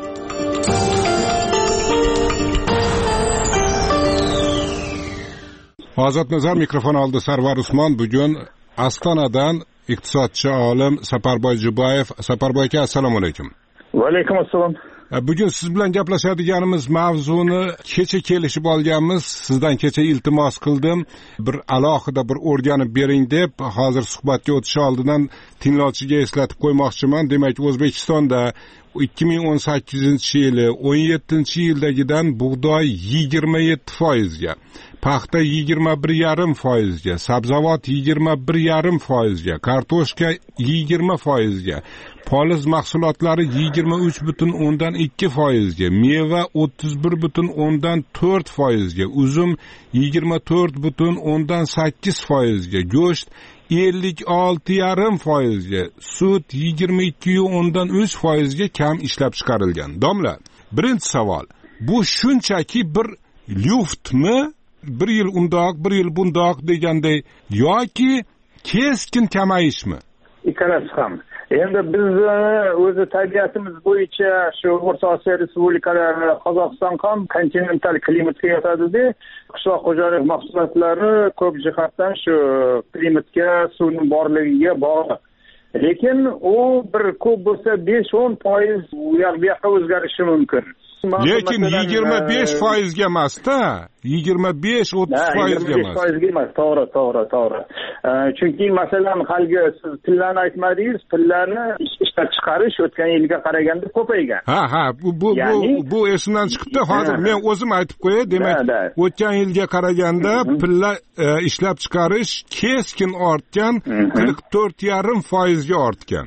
Ozod nazar mikrofon oldi. Sarvar Usmon bugun Ostonadan iqtisodchi olim Saparboy Jubayev. Saparboy aka, assalomu alaykum. Va alaykum assalom. Bugun siz bilan gaplashadiganimiz mavzuni kecha kelishib olganmiz. Sizdan kecha iltimos qildim. Bir alohida bir o'rganib bering deb, hozir suhbatga o'tish oldidan tinglovchiga eslatib qo'ymoqchiman. Demak, O'zbekistonda ikki ming o'n sakkizinchi yili o'n yettinchi yildagidan bug'doy yigirma yetti foizga, paxta yigirma bir yarim foizga, sabzavot yigirma bir yarim foizga, kartoshka yigirma foizga, poliz mahsulotlari yigirma uch butun o'ndan ikki foizga, meva o'ttiz bir butun o'ndan to'rt foizga, uzum yigirma to'rt butun o'ndan sakkiz foizga, go'sht ellik olti yarim foizga, sut yigirma ikki o'ndan uch foizga kam ishlab chiqarilgan. Domla, birinchi savol, bu shunchaki bir luftmi? Bir yil undoq, bir yil bundoq deganday yoki keskin kamayishmi? Ikkalasi ham. Endi bizni o'zi tabiatimiz bo'yicha shu O'rta Osiyo respublikalari, Qozog'iston ham kontinental klimatga yotadi-da, qishloq xo'jalik mahsulotlari ko'p jihatdan shu klimatga, suvning borligiga bog'liq. Lekin u bir ko'p bo'lsa besh o'n foiz u yoqqa o'zgarishi mumkin. Lekin yigirma besh foizga emas-da, yigirma besh o'ttiz foizga emas. foizga emas, to'g'ri, to'g'ri, to'g'ri. Chunki masalan, haligi siz pillani aytmadingiz, pillani ishlab chiqarish o'tgan yilga qaraganda ko'paygan. Ha, ha, bu bu bu, bu esimdan chiqibdi. Hozir men o'zim aytib qo'yay, demak, o'tgan yilga qaraganda pilla ishlab chiqarish keskin ortgan, qirq to'rt yarim foizga ortgan.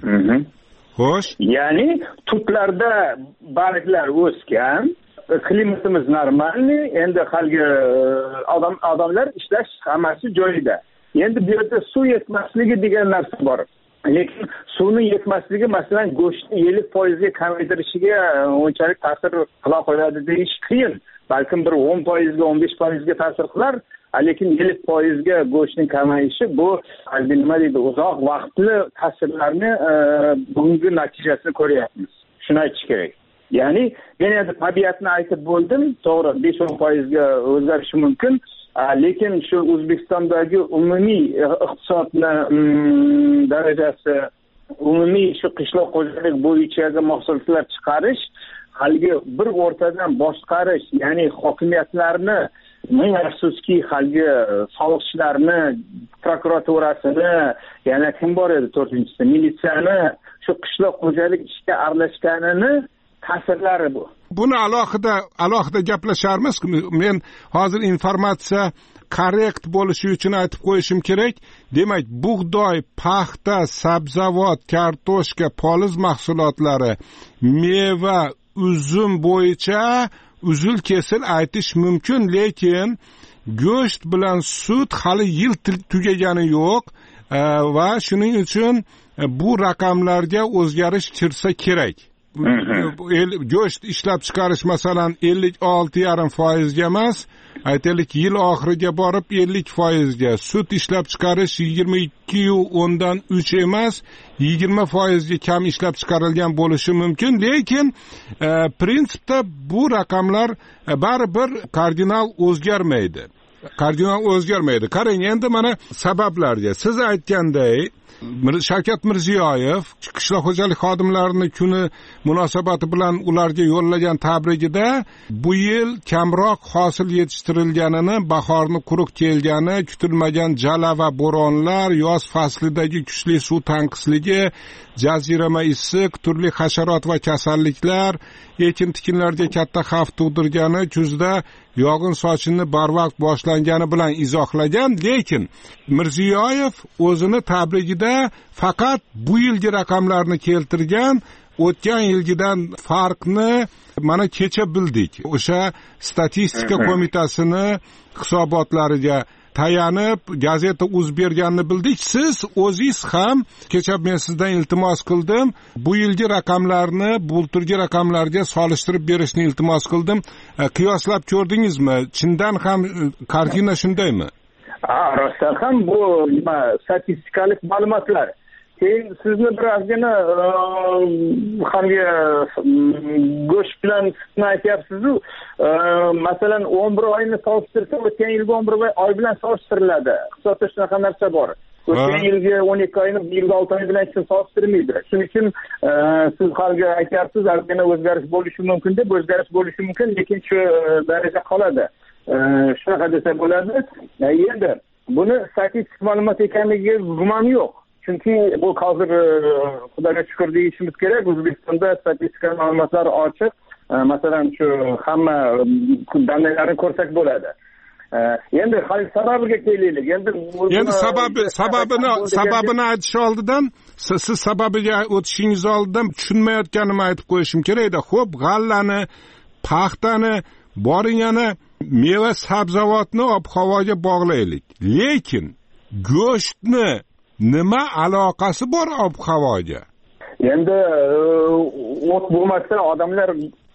Xo'sh. Ya'ni tutlarda barglar o'sgan, klimatimiz normalniy, endi haligi odam odamlar ishlash hammasi joyida. Endi bu yerda suv yetmasligi degan narsa bor. Lekin suvning yetmasligi masalan go'shtni ellik foizga kamaytirishiga unchalik ta'sir qila qo'yadi deyish qiyin. Balkim bir o'n foizga, o'n besh foizga ta'sir qilar, lekin ellik foizga go'shtning kamayishi bu nima deydi, uzoq vaqtli ta'sirlarni bugungi natijasini ko'ryapmiz. Shuni aytish kerak. Ya'ni men endi tabiatni aytib bo'ldim, to'g'ri, besh o'n foizga o'zgarishi mumkin, lekin shu O'zbekistondagi umumiy iqtisodni darajasi, umumiy shu qishloq xo'jalik bo'yicha mahsulotlar chiqarish, haligi bir o'rtadan boshqarish, ya'ni hokimiyatlarni, ming afsuski haligi soliqchilarni, prokuraturasini, yana kim bor edi to'rtinchisi, militsiyani shu qishloq xo'jalik ishga aralashganini ta'sirlari bu. Buni alohida alohida gaplasharmiz. Men hozir informatsiya korrekt bo'lishi uchun aytib qo'yishim kerak. Demak, bug'doy, paxta, sabzavot, kartoshka, poliz mahsulotlari, meva, uzum bo'yicha uzul kesil aytish mumkin, lekin go'sht bilan sut hali yil tugagani yo'q. va shuning uchun bu raqamlarga o'zgarish kirsa kerak. Go'sht ishlab chiqarish masalan ellik olti yarim foizga emas, aytaylik yil oxiriga borib ellik foizga, sut ishlab chiqarish yigirma ikki o'ndan uch emas, yigirma foizga kam ishlab chiqarilgan bo'lishi mumkin, lekin e, prinsipda bu raqamlar e, baribir kardinal o'zgarmaydi. Kardinal o'zgarmaydi. Qarang, endi mana sabablarga. Siz aytganday, Shavkat Mirziyoyev qishloq xo'jalik xodimlarini kuni munosabati bilan ularga yo'llagan tabrigida bu yil kamroq hosil yetishtirilganini, bahorni quruq kelgani, kutilmagan jala va bo'ronlar, yoz faslidagi kuchli suv tanqisligi, jazirama issiq, turli hasharot va kasalliklar ekin tikinlarga katta xavf tug'dirgani, kuzda yog'in sochinni barvaqt boshlangani bilan izohlagan, lekin Mirziyoyev o'zini tabrigida faqat bu yilgi raqamlarni keltirgan, o'tgan yilgidan farqni mana kecha bildik. O'sha statistika qo'mitasini hisobotlariga tayanib gazeta uz berganini bildik. Siz o'zingiz ham kecha men sizdan iltimos qildim, bu yilgi raqamlarni bulturgi raqamlarga solishtirib berishni iltimos qildim. Qiyoslab ko'rdingizmi? Chindan ham kartina shundaymi? Ha, rostdan ham bu nima statistikalik ma'lumotlar. Keyin sizni birozgina hamga go'sht bilan sutni aytyapsiz-ku, masalan o'n bir oyni solishtirsa, o'tgan yilgi o'n bir oy bilan solishtiriladi. Hisobda shunaqa narsa bor. O'tgan yilgi o'n ikki oyni bu yilgi olti oy bilan hech solishtirmaydi. Shuning uchun siz hamga aytyapsiz, ozgina o'zgarish bo'lishi mumkin deb, o'zgarish bo'lishi mumkin, lekin shu daraja qoladi. Shunaqa desa bo'ladi. Endi buni statistik ma'lumot ekanligiga gumon yo'q. Chunki bu hozir xudoga shukr deyishimiz kerak, O'zbekistonda statistika ma'lumotlari ochiq. Masalan, shu hamma dalillarni ko'rsak bo'ladi. Endi hali sababiga kelaylik. Endi endi sababi sababini sababini aytish oldidan siz sababiga o'tishingiz oldidan tushunmayotganimni aytib qo'yishim kerak-da. Xo'p, g'allani, paxtani, boring yana meva sabzavotni ob-havoga bog'laylik. Lekin go'shtni nima aloqasi bor ob-havoga? Endi o't bo'lmasa odamlar,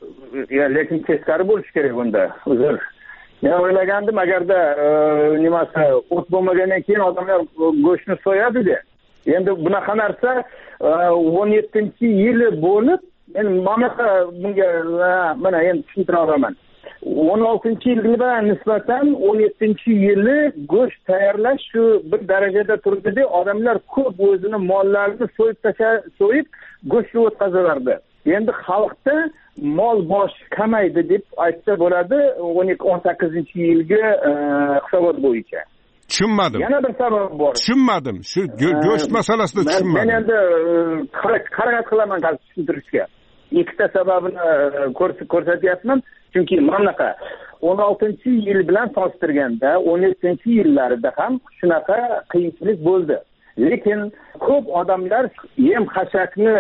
lekin teskari bo'lish kerak bunda. Uzr. Men o'ylagandim, agarda nimasi o't bo'lmagandan keyin odamlar go'shtni so'yadi-da. Endi bunaqa narsa o'n yettinchi yili bo'lib, men mana bunga mana endi tushuntira olaman. o'n oltinchi yilga nisbatan o'n yettinchi yili go'sht tayyorlash shu bir darajada turdi-da, odamlar ko'p o'zini mollarini so'yib tashlab, so'yib go'shtni o'tkazardi. Endi xalqda mol bosh kamaydi deb aytsa bo'ladi o'n sakkizinchi yilgi hisobot bo'yicha. Tushunmadim. Yana bir sabab bor. Tushunmadim. Shu go'sht masalasida tushunmadim. Men endi harakat qilaman tushuntirishga. Ikkita sababini ko'rsatyapman. Chunki mamlaqa o'n oltinchi yil bilan solishtirganda o'n yettinchi yillarida ham shunaqa qiyinchilik bo'ldi. Lekin ko'p odamlar yem xashakni,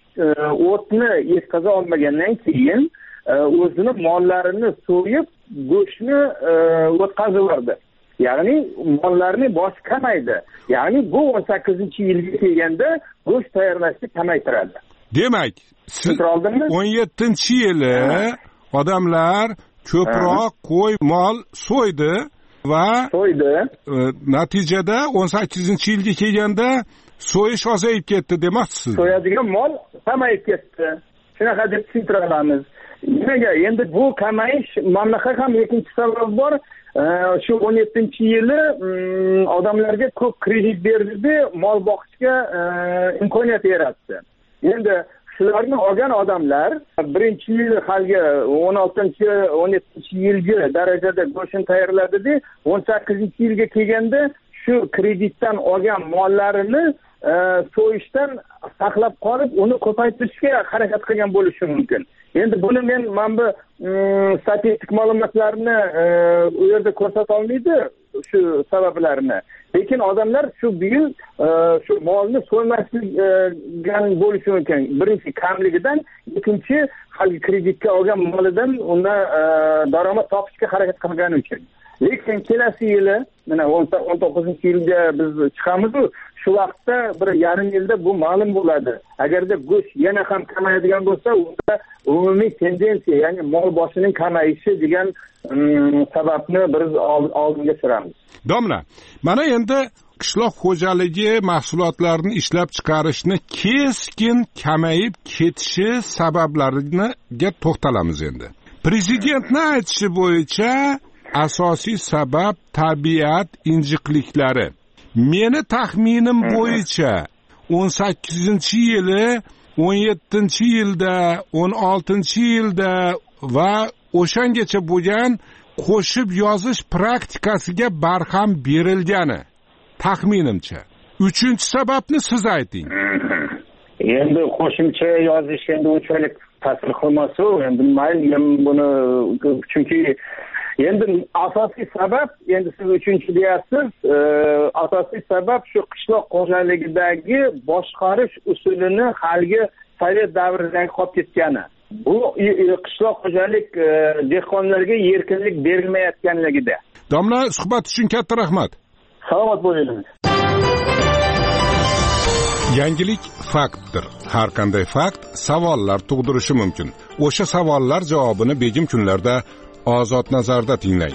o'tni yetkaza olmagandan keyin o'zini mollarini so'yib, go'shtni o'tkazib Ya'ni mollarning boshi kamaydi. Ya'ni bu o'n sakkizinchi yilga kelganda go'sht tayyorlashni kamaytiradi. Demak, o'n yettinchi yili odamlar ko'proq qo'y mol so'ydi va so'ydi. Natijada o'n sakkizinchi yilga kelganda so'yish ozayib ketdi demoqchisiz. So'yadigan mol kamayib ketdi. Shunaqa deb tushuntira olamiz. Nimaga? Endi bu kamayish mamlakat ham ikkinchi sabab bor. Shu o'n yettinchi yili odamlarga ko'p kredit berdi, mol boqishga imkoniyat yaratdi. Endi shularni olgan odamlar birinchi yil haligi o'n oltinchi o'n yettinchi yilgi darajada go'shtni tayyorladi-da, o'n sakkizinchi yilga kelganda shu kreditdan olgan mollarini so'yishdan saqlab qolib, uni ko'paytirishga harakat qilgan bo'lishi mumkin. Endi buni men mana bu statistik ma'lumotlarni u yerda ko'rsata olmaydi, shu sabablarni. Lekin odamlar shu yil shu molni so'ymasligidan bo'lishi mumkin. Birinchi kamligidan, ikkinchi hali kreditga olgan molidan unda daromad topishga harakat qilgani uchun. Lekin kelasi yili, mana o'n to'qqizinchi yilga biz chiqamiz-ku, shu vaqtda bir yarim yilda bu ma'lum bo'ladi. Agarda go'sht yana ham kamayadigan bo'lsa, unda umumiy tendensiya, ya'ni mol boshining kamayishi degan sababni biz oldinga suramiz. Domla, mana endi qishloq xo'jaligi mahsulotlarini ishlab chiqarishni keskin kamayib ketishi sabablariga to'xtalamiz endi. Prezidentning aytishi bo'yicha asosiy sabab tabiat injiqliklari. Meni taxminim bo'yicha o'n sakkizinchi yili, o'n yettinchi yilda, o'n oltinchi yilda va o'shangacha bo'lgan qo'shib yozish praktikasiga barham berilgani taxminimcha. Uchinchi sababni siz ayting. Endi qo'shimcha yozish endi unchalik ta'sir qilmasa, endi mayli buni, chunki endi asosiy sabab, endi siz uchinchi deyapsiz, asosiy sabab shu qishloq xo'jaligidagi boshqarish usulini haligi sovet davridagi qolib ketgani. Bu qishloq xo'jalik dehqonlarga erkinlik berilmayotganligida. Domla, suhbat uchun katta rahmat. Salomat bo'ling. Yangilik faktdir. Har qanday fakt savollar tug'dirishi mumkin. O'sha savollar javobini begim kunlarda Ozod nazarda tinglang.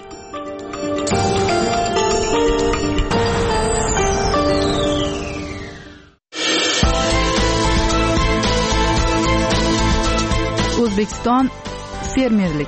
O'zbekiston fermerlik.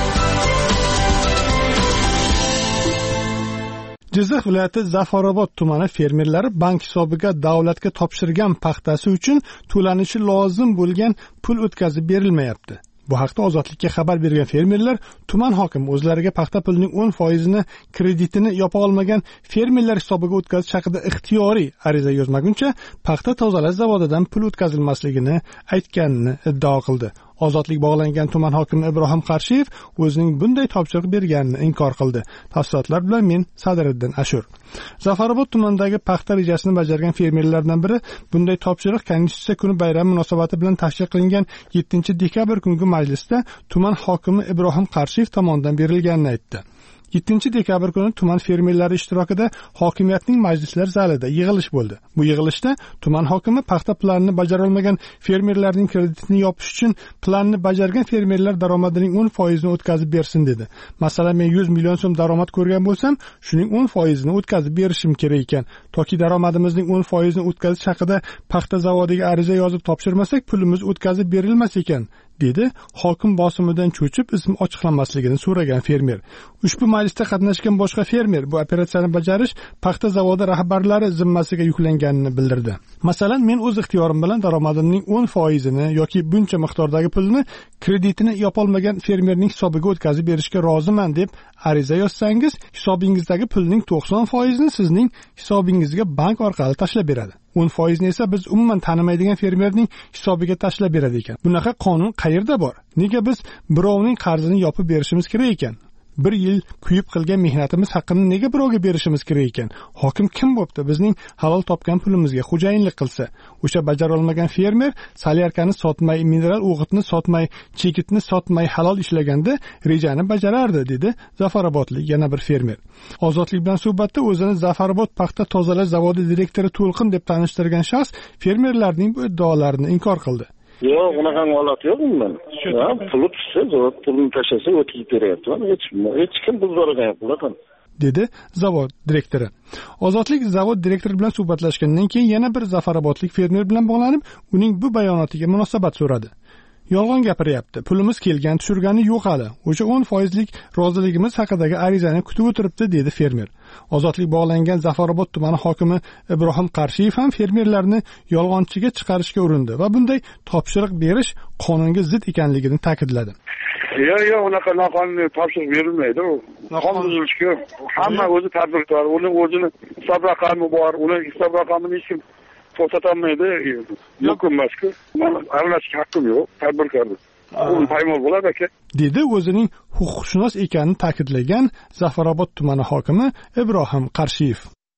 Jizzax viloyati Zafarobod tumani fermerlari bank hisobiga davlatga topshirgan paxtasi uchun to'lanishi lozim bo'lgan pul o'tkazib berilmayapti. Bu haqda Ozodlikka xabar bergan fermerlar tuman hokimi o'zlariga paxta pulining o'n foizini kreditini yopa olmagan fermerlar hisobiga o'tkazish haqida ixtiyoriy ariza yozmaguncha paxta tozalash zavodidan pul o'tkazilmasligini aytganini iddao qildi. Ozodlik bog'langan tuman hokimi Ibrohim Qarshiyev o'zining bunday topshiriq berganini inkor qildi. Tafsilotlar bilan men Sadiriddin Ashur. Zafarobod tumanidagi paxta rejasini bajargan fermerlardan biri bunday topshiriq Konstitutsiya kuni bayrami munosabati bilan tashkil qilingan yettinchi dekabr kungi majlisda tuman hokimi Ibrohim Qarshiyev tomonidan berilganini aytdi. yettinchi dekabr kuni tuman fermerlari ishtirokida hokimiyatning majlislar zalida yig'ilish bo'ldi. Bu yig'ilishda tuman hokimi paxta planini bajara olmagan fermerlarning kreditini yopish uchun planni bajargan fermerlar daromadining o'n foizini o'tkazib bersin dedi. Masalan, men yuz million so'm daromad ko'rgan bo'lsam, shuning o'n foizini o'tkazib berishim kerak ekan. Toki daromadimizning o'n foizini o'tkazish haqida paxta zavodiga ariza yozib topshirmasak, pulimiz o'tkazib berilmas ekan, dedi hokim bosimidan cho'chib ism ochiqlanmasligini so'ragan fermer. Ushbu majlisda qatnashgan boshqa fermer bu operatsiyani bajarish paxta zavodi rahbarlari zimmasiga yuklanganini bildirdi. Masalan, men o'z ixtiyorim bilan daromadimning o'n foizini yoki buncha miqdordagi pulni kreditini yopolmagan fermerning hisobiga o'tkazib berishga roziman deb ariza yozsangiz, hisobingizdagi pulning to'qson foizini sizning hisobingizga bank orqali tashlab beradi. o'n foizni esa biz umuman tanimaydigan fermerning hisobiga tashlab beradi ekan. Bunaqa qonun qayerda bor? Nega biz birovning qarzini yopib berishimiz kerak ekan? Bir yil kuyib qilgan mehnatimiz haqqini nega birovga berishimiz kerak ekan? Hokim kim bo'pti bizning halol topgan pulimizga xo'jayinlik qilsa? O'sha bajara olmagan fermer solyarkani sotmay, mineral o'g'itni sotmay, chekitni sotmay halol ishlaganda rejani bajarardi, dedi Zafarobodlik yana bir fermer. Ozodlik bilan suhbatda o'zini Zafarobod paxta tozalash zavodi direktori To'lqin deb tanishtirgan shaxs fermerlarning bu iddaolarini inkor qildi. Yo'q, unaqa holat yo'q bundan. Puli tushsa, pulni tashlasa o'tkazib beryapti. Hech hech kim pul so'ramayapti, dedi zavod direktori. Ozodlik zavod direktori bilan suhbatlashgandan keyin yana bir Zafarobodlik fermer bilan bog'lanib, uning bu bayonotiga munosabat so'radi. Yolg'on gapiryapti. Pulimiz kelgan, tushirgani yo'q hali. O'sha o'n foizlik roziligimiz haqidagi arizani kutib o'tiribdi, dedi fermer. Ozodlik bog'langan Zafarobod tumani hokimi Ibrohim Qarshiyev ham fermerlarni yolg'onchiga chiqarishga urindi va bunday topshiriq berish qonunga zid ekanligini ta'kidladi. Yo'q, yo'q, unaqa noqonuniy topshiriq berilmaydi. Qonun buzilishga hamma o'zi tadbirkor, uni o'zini hisob raqami bor, uni hisob raqamini hech kim to'xtatolmaydi. Mumkin emas-ku. Aralashishga haqqim yo'q, tadbirkorlik. Bu paymol bo'ladi aka, dedi o'zining huquqshunos ekanini ta'kidlagan Zafarobod tumani hokimi Ibrohim Qarshiyev.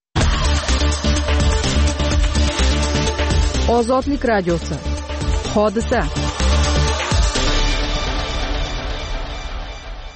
Ozodlik radiosi. Hodisa.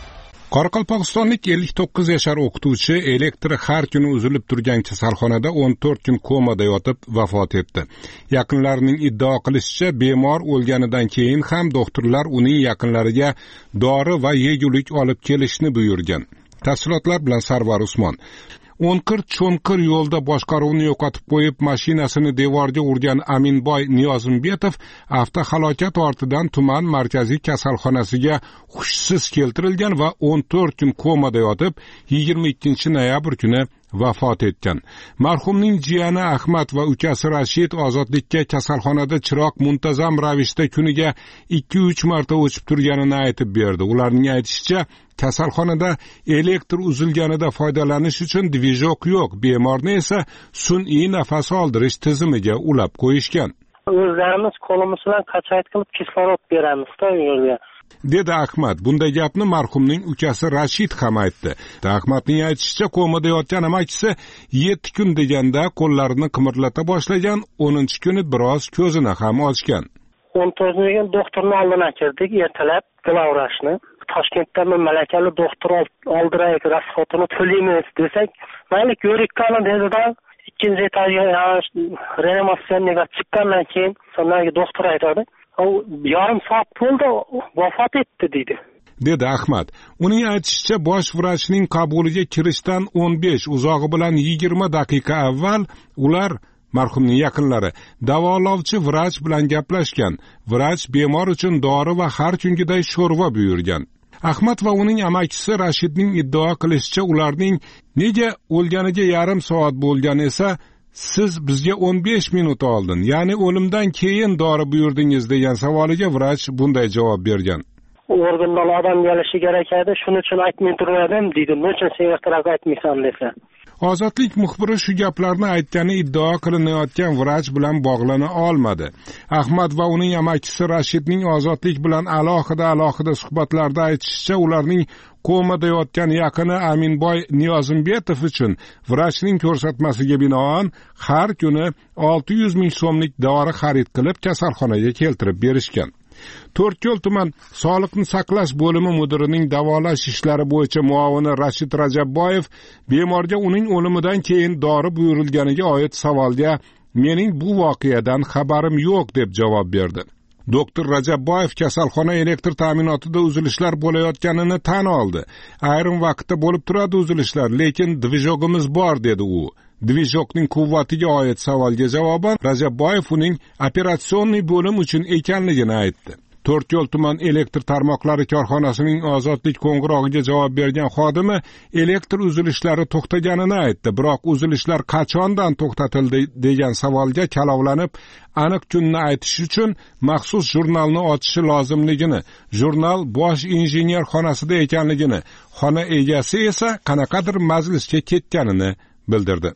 Qoraqalpog'istonlik ellik to'qqiz yashar o'qituvchi elektri har kuni uzilib turgan kasalxonada o'n to'rt kun komada yotib vafot etdi. Yaqinlarining iddao qilishicha, bemor o'lganidan keyin ham doktorlar uning yaqinlariga dori va yegulik olib kelishni buyurgan. Tafsilotlar bilan Sarvar Usmon. O'nqir cho'nqir yo'lda boshqaruvni yo'qotib qo'yib, mashinasini devorga urgan Aminboy Niyozimbetov avtohalokat ortidan tuman markaziy kasalxonasiga hushsiz keltirilgan va o'n to'rt kun komada yotib, yigirma ikkinchi noyabr kuni vafot etgan. Marhumning jiyani Ahmad va ukasi Rashid ozodlikka kasalxonada chiroq muntazam ravishda kuniga ikki uch marta o'chib turganini aytib berdi. Ularning aytishicha, kasalxonada elektr uzilganida foydalanish uchun dvijok yo'q, bemorni esa sun'iy nafas oldirish tizimiga ulab qo'yishgan. O'zlarimiz qo'limiz bilan qachayt qilib kislorod beramiz-da yo'lga, dedi Ahmad. Bunday gapni marhumning ukasi Rashid ham aytdi. Ahmadning aytishicha, komada yotgan amakisi yetti kun deganda qo'llarini qimirlata boshlagan, o'ninchi kuni biroz ko'zini ham ochgan. o'n to'rtinchi kun doktorning oldiga kirdik, ertalab glavvrashni. Toshkentda malakali doktor oldiraylik, rasxotini to'laymiz desak, mayli ko'rik qilin dedi-da, ikkinchi etajga reanimatsiyaga chiqqandan keyin sonraki doktor aytadi, u yarim soat bo'ldi, vafot etdi dedi. dedi Ahmad. Uning aytishicha, bosh vrachning qabuliga kirishdan o'n besh, uzog'i bilan yigirma daqiqa avval ular marhumning yaqinlari davolovchi vrach bilan gaplashgan. Vrach bemor uchun dori va har kungiday sho'rva buyurgan. Ahmad va uning amakisi Rashidning iddao qilishicha, ularning nega o'lganiga yarim soat bo'lgan esa, siz bizga o'n besh minut oldin, ya'ni o'limdan keyin dori buyurdingiz degan savoliga vrach bunday javob bergan. Organdan odam kelishi kerak edi, shuning uchun aytmay turmadim dedi. Nechun sen ertaroq aytmaysan desa. Ozodlik muxbiri shu gaplarni aytgani iddao qilinayotgan vrach bilan bog'lana olmadi. Ahmad va uning amakisi Rashidning Ozodlik bilan alohida-alohida suhbatlarda aytishicha, ularning komada yotgan yaqini Aminboy Niyozimbetov uchun vrachning ko'rsatmasiga binoan har kuni olti yuz ming so'mlik dori xarid qilib kasalxonaga keltirib berishgan. To'rtko'l tuman Sog'liqni saqlash bo'limi mudirining davolash ishlari bo'yicha muavini Rashid Rajabboyev bemorga uning o'limidan keyin dori buyurilganiga oid savolga "Mening bu voqeadan xabarim yo'q" deb javob berdi. Doktor Rajabboyev kasalxona elektr ta'minotida uzilishlar bo'layotganini tan oldi. Ayrim vaqtda bo'lib turadi uzilishlar, lekin dvijogimiz bor dedi u. Dvijokning quvvatiga oid savolga javoban Rajabboyev uning operatsionniy bo'lim uchun ekanligini aytdi. To'rtko'l tuman elektr tarmoqlari korxonasining Ozodlik qo'ng'irog'iga javob bergan xodimi elektr uzilishlari to'xtaganini aytdi, biroq uzilishlar qachondan to'xtatildi degan savolga kalovlanib, aniq kunni aytish uchun maxsus jurnalni ochishi lozimligini, jurnal bosh injener xonasida ekanligini, xona egasi esa qanaqadir majlisga ketganini bildirdi.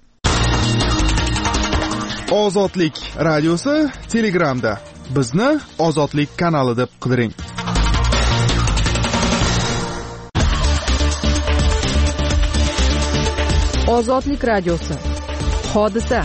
Ozodlik radiosi Telegramda. Bizni Ozodlik kanali deb qidiring. Ozodlik radiosi. Hodisa.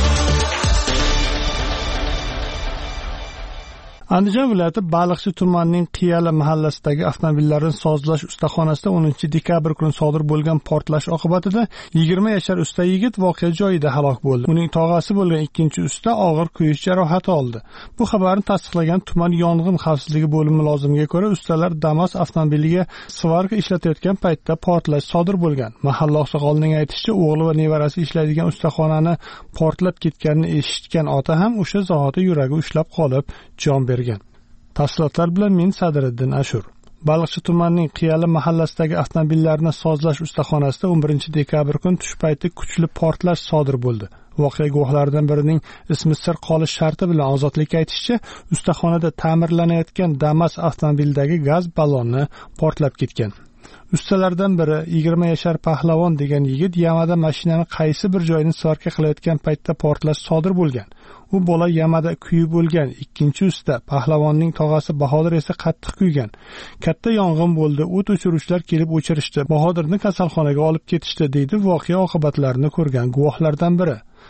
Andijon viloyati Baliqchi tumanining Qiyali mahallasidagi avtomobillarni sozlash ustaxonasida o'ninchi dekabr kuni sodir bo'lgan portlash oqibatida yigirma yashar usta yigit voqea joyida halok bo'ldi. Uning tog'asi bo'lgan ikkinchi usta og'ir kuyish jarohati oldi. Bu xabarni tasdiqlagan tuman yong'in xavfsizligi bo'limi mulozimiga ko'ra, ustalar Damas avtomobiliga svarka ishlatayotgan paytda portlash sodir bo'lgan. Mahalla oqsoqolining aytishicha, o'g'li va nevarasi ishlaydigan ustaxonani portlab ketganini eshitgan ota ham o'sha zahoti yuragi ushlab qolib, jon bergan. Tafsilotlar bilan men Sadriddin Ashur. Baliqchi tumanining Qiyali mahallasidagi avtomobillarni sozlash ustaxonasida o'n birinchi dekabr kuni tush payti kuchli portlash sodir bo'ldi. Voqea guvohlaridan birining ismi sir qolish sharti bilan Ozodlikka aytishicha, ustaxonada ta'mirlanayotgan Damas avtomobilidagi gaz balloni portlab ketgan. Ustalardan biri yigirma yashar Pahlavon degan yigit Yamada mashinani qaysi bir joyini svarka qilayotgan paytda portlash sodir bo'lgan. U bola Yamada kuyib o'lgan. Ikkinchi usta Pahlavonning tog'asi Bahodir esa qattiq kuygan. Katta yong'in bo'ldi. O't o'chiruvchilar kelib o'chirishdi. Bahodirni kasalxonaga olib ketishdi, deydi voqea oqibatlarini ko'rgan guvohlardan biri.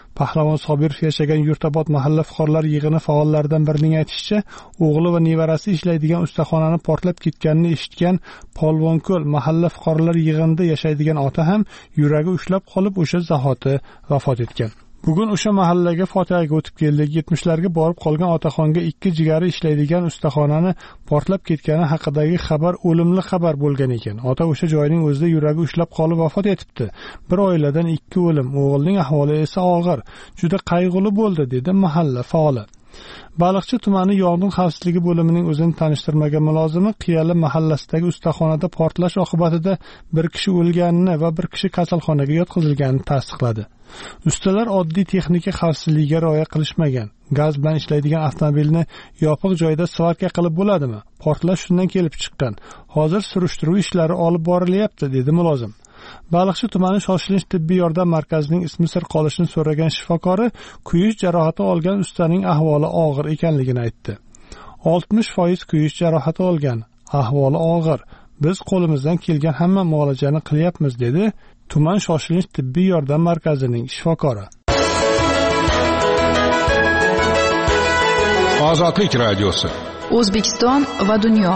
Pahlavon Sobirov yashagan Yurtabod mahalla fuqarolar yig'ini faollaridan birining aytishicha, o'g'li va nevarasi ishlaydigan ustaxonani portlab ketganini eshitgan Polvonko'l mahalla fuqarolar yig'inida yashaydigan ota ham yuragi ushlab qolib o'sha zahoti vafot etgan. Bugun o'sha mahallaga fotihaga o'tib keldik. yetmishlarga borib qolgan otaxonga ikki jigari ishlaydigan ustaxonani portlab ketgani haqidagi xabar o'limli xabar bo'lgan ekan. Ota o'sha joyning o'zida yuragi ushlab qolib vafot etibdi. Bir oiladan ikki o'lim, o'g'ilning ahvoli esa og'ir. Juda qayg'uli bo'ldi, dedi mahalla faoli. Baliqchi tumani yong'in xavfsizligi bo'limining o'zini tanishtirmagan mulozimi Qiyali mahallasidagi ustaxonada portlash oqibatida bir kishi o'lganini va bir kishi kasalxonaga yotqizilganini tasdiqladi. Ustalar oddiy texnika xavfsizligiga rioya qilishmagan. Gaz bilan ishlaydigan avtomobilni yopiq joyda svarka qilib bo'ladimi? Portlash shundan kelib chiqqan. Hozir surishtiruv ishlari olib borilyapti, dedi mulozim. Baliqchi tumani shoshilinch tibbiy yordam markazining ismi sir qolishini so'ragan shifokori kuyish jarohati olgan ustaning ahvoli og'ir ekanligini aytdi. oltmish foiz kuyish jarohati olgan, ahvoli og'ir. Biz qo'limizdan kelgan hamma muolajani qilyapmiz, dedi tuman shoshilinch tibbiy yordam markazining shifokori. Ozodlik radiosi. O'zbekiston va dunyo.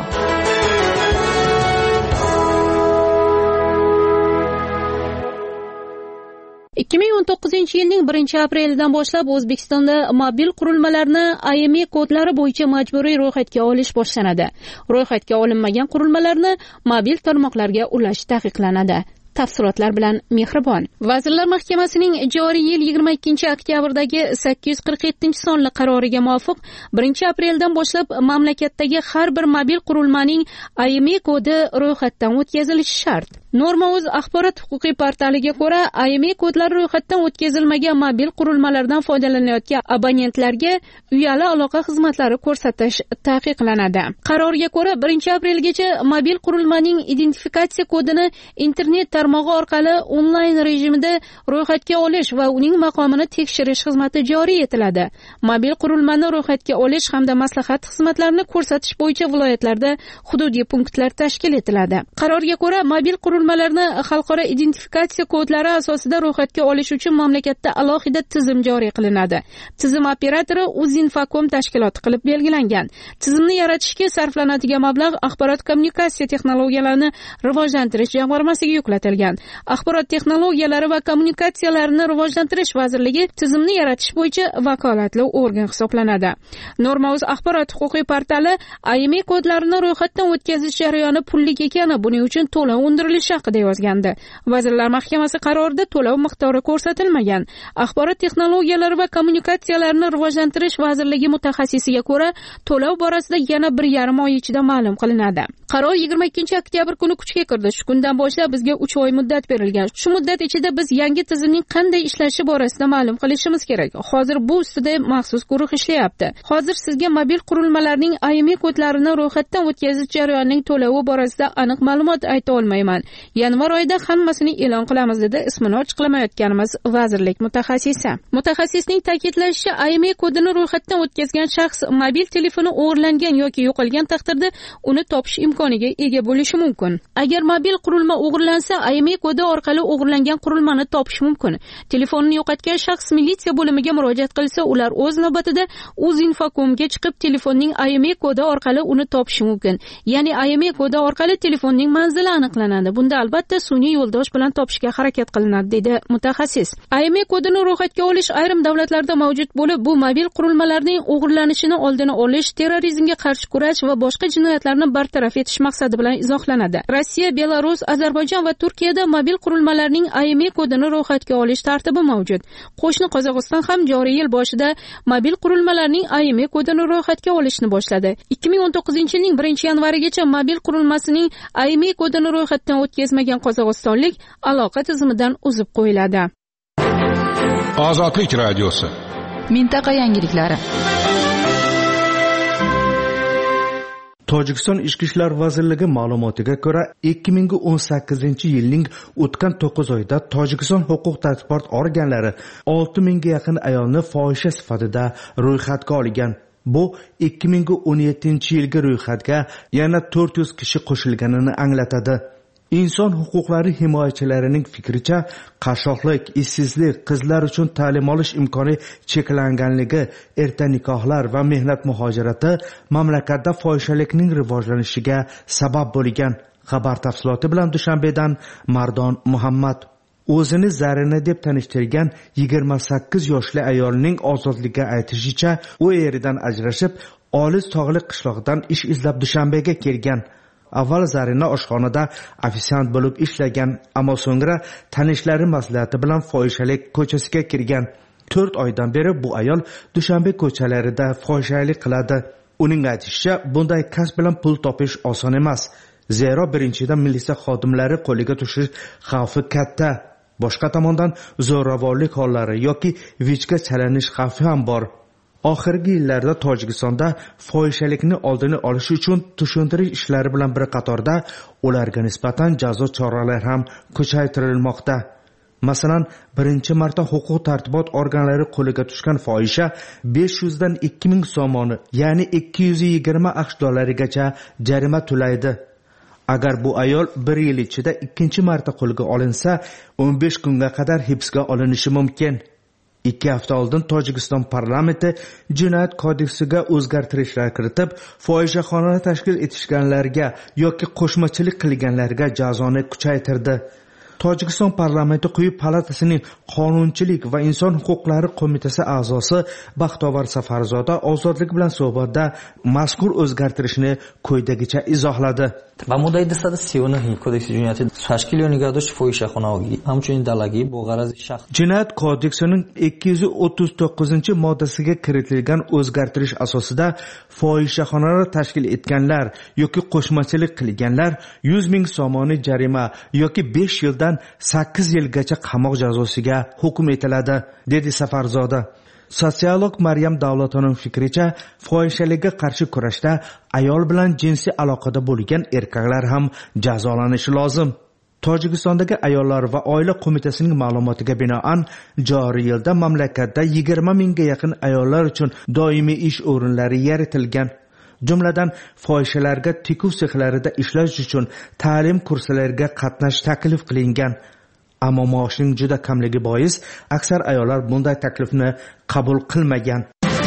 ikki ming o'n to'qqizinchi yilning birinchi aprelidan boshlab O'zbekistonda mobil qurilmalarni I M E I kodlari bo'yicha majburiy ro'yxatga olish boshlanadi. Ro'yxatga olinmagan qurilmalarni mobil tarmoqlarga ulash taqiqlanadi. Tafsilotlar bilan Mehribon. Vazirlar Mahkamasining joriy yil yigirma ikkinchi oktyabrdagi sakkiz yuz qirq yettinchi sonli qaroriga muvofiq birinchi apreldan boshlab mamlakatdagi har bir mobil qurilmaning I M E I kodi ro'yxatdan o'tkazilishi shart. Norma.uz axborot huquqiy portaliga ko'ra, I M E I kodlari ro'yxatdan o'tkazilmagan mobil qurilmalardan foydalanayotgan abonentlarga uyali aloqa xizmatlari ko'rsatish taqiqlanadi. Qarorga ko'ra, birinchi aprelgacha mobil qurilmaning identifikatsiya kodini internet tarmog'i orqali onlayn rejimida ro'yxatga olish va uning maqomini tekshirish xizmati joriy etiladi. Mobil qurilmani ro'yxatga olish hamda maslahat xizmatlarini ko'rsatish bo'yicha viloyatlarda hududiy punktlar tashkil etiladi. Qarorga ko'ra, mobil qurilmalarni xalqaro identifikatsiya kodlari asosida ro'yxatga olish uchun mamlakatda alohida tizim joriy qilinadi. Tizim operatori Uzinfocom tashkiloti qilib belgilangan. Tizimni yaratishga sarflanadigan mablag' axborot kommunikatsiya texnologiyalarini rivojlantirish jamg'armasiga yuklatilgan. Axborot texnologiyalari va kommunikatsiyalarini rivojlantirish vazirligi tizimni yaratish bo'yicha vakolatli organ hisoblanadi. Norma.uz axborot huquqiy portali I M E I kodlarini ro'yxatdan o'tkazish jarayoni pullik ekani, buning uchun to'lov undirilishi haqida yozgandi. Vazirlar Mahkamasi qarorida to'lov miqdori ko'rsatilmagan. Axborot texnologiyalari va kommunikatsiyalarini rivojlantirish vazirligi mutaxassisiga ko'ra, to'lov borasida yana bir yarim oy ichida ma'lum qilinadi. Qaror yigirma ikkinchi oktyabr kuni kuchga kirdi. Shu kundan boshlab bizga uch oy muddat berilgan. Shu muddat ichida biz yangi tizimning qanday ishlashi borasida ma'lum qilishimiz kerak. Hozir bu ustida maxsus guruh ishlayapti. Hozir sizga mobil qurilmalarning I M E I kodlarini ro'yxatdan o'tkazish jarayonining to'lovi borasida aniq ma'lumot ayta olmayman. Yanvar oyida hammasini e'lon qilamiz, dedi ismini ochiqlamayotganimiz vazirlik mutaxassisi. Mutaxassisning ta'kidlashicha, I M E I kodini ro'yxatdan o'tkazgan shaxs mobil telefoni o'g'irlangan yoki yo'qolgan taqdirda uni topish imkoniga ega bo'lishi mumkin. Agar mobil qurilma o'g'irlansa, I M E I kodi orqali o'g'irlangan qurilmani topish mumkin. Telefonini yo'qotgan shaxs militsiya bo'limiga murojaat qilsa, ular o'z navbatida Uzinfocomga chiqib telefonning I M E I kodi orqali uni topishi mumkin. Ya'ni I M E I kodi orqali telefonning manzili aniqlanadi. Bunda albatta sun'iy yo'ldosh bilan topishga harakat qilinadi, dedi mutaxassis. I M E I kodini ro'yxatga olish ayrim davlatlarda mavjud bo'lib, bu mobil qurilmalarning o'g'irlanishini oldini olish, terrorizmga qarshi kurash va boshqa jinoyatlarni bartaraf etish maqsadi bilan izohlanadi. Rossiya, Belarus, Ozarbayjon va Turkiyada mobil qurilmalarning I M E I kodini ro'yxatga olish tartibi mavjud. Qo'shni Qozog'iston ham joriy yil boshida mobil qurilmalarning I M E I kodini ro'yxatga olishni boshladi. ikki ming o'n to'qqizinchi yilning birinchi yanvarigacha mobil qurilmasining I M E I kodini ro'yxatdan o'tkazmagan qozog'istonlik aloqa tizimidan uzib qo'yiladi. Ozodlik radiosi. Mintaqa yangiliklari. Tojikiston Ichki ishlar vazirligi ma'lumotiga ko'ra, ikki ming o'n sakkizinchi yilning o'tgan to'qqiz oyida Tojikiston huquq-tartibot organlari olti mingga yaqin ayolni fohisha sifatida ro'yxatga olgan. Bu ikki ming o'n yettinchi yilgi ro'yxatga yana to'rt yuz kishi qo'shilganini anglatadi. inson huquqlari himoyachilarining fikricha qashshoqlik, ishsizlik, qizlar uchun ta'lim olish imkoni cheklanganligi, erta nikohlar va mehnat muhojirati mamlakatda fohishalikning rivojlanishiga sabab bo'lgan. Xabar tafsiloti bilan Dushanbedan Mardon Muhammad. O'zini Zarina deb tanishtirgan yigirma sakkiz yoshli ayolning ozodlikka aytishicha, u eridan ajrashib, olis tog'li qishloqdan ish izlab Dushanbega kelgan. Avval Zarina oshxonada ofisiant bo'lib ishlagan, ammo so'ngra tanishlari maslahati bilan fohishalik ko'chasiga kirgan. to'rt oydan beri bu ayol Dushanbe ko'chalarida fohishalik qiladi. Uning aytishicha, bunday kasb bilan pul topish oson emas. Zero birinchidan militsiya xodimlari qo'liga tushish xavfi katta. Boshqa tomondan zo'ravonlik hollari yoki vijga chalanish xavfi ham bor. Oxirgi yillarda Tojikistonda fohishalikni oldini olish uchun tushuntirish ishlari bilan bir qatorda ularga nisbatan jazo choralari ham kuchaytirilmoqda. Masalan, birinchi marta huquq tartibot organlari qo'liga tushgan fohisha besh yuz dan ikki ming so'moni, ya'ni ikki yuz yigirma aqsh dollarigacha jarima to'laydi. Agar bu ayol bir yil ichida ikkinchi marta qo'lga olinsa, o'n besh kunga qadar hibsga olinishi mumkin. ikki hafta oldin Tojikiston parlamenti jinoyat kodeksiga o'zgartirishlar kiritib, fohishaxona tashkil etishganlarga yoki qo'shmachilik qilganlarga jazoni kuchaytirdi. Tojikiston parlamenti quyi palatasining qonunchilik va inson huquqlari qo'mitasi a'zosi Baxtovar Safarzoda ozodlik bilan suhbatda mazkur o'zgartirishni quyidagicha izohladi. و مدعی دستاد سی و نه کودکس جنایت تشکیل و نگهداشت فاحشه‌خانگی همچنین دلگی با غرض شخص Jinoyat kodeksining ikki yuz o'ttiz to'qqizinchi moddasiga kiritilgan o'zgartirish asosida fohishaxonalar tashkil etganlar yoki qo'shmachilik qilganlar yuz ming so'moni jarima yoki besh yildan sakkiz yilgacha qamoq jazosiga hukm etiladi, dedi Safarzoda. Sotsiolog Maryam Davlatovning fikricha, fohishalikka qarshi kurashda ayol bilan jinsiy aloqada bo'lgan erkaklar ham jazolanishi lozim. Tojikistondagi ayollar va oila qo'mitasining ma'lumotiga binoan, joriy yilda mamlakatda yigirma mingga yaqin ayollar uchun doimiy ish o'rinlari yaratilgan. Jumladan, fohishalarga tikuv sexlarida ishlash uchun ta'lim kurslariga qatnash taklif qilingan. Ammo maoshning juda kamligi bois aksar ayollar bunday taklifni qabul qilmagan.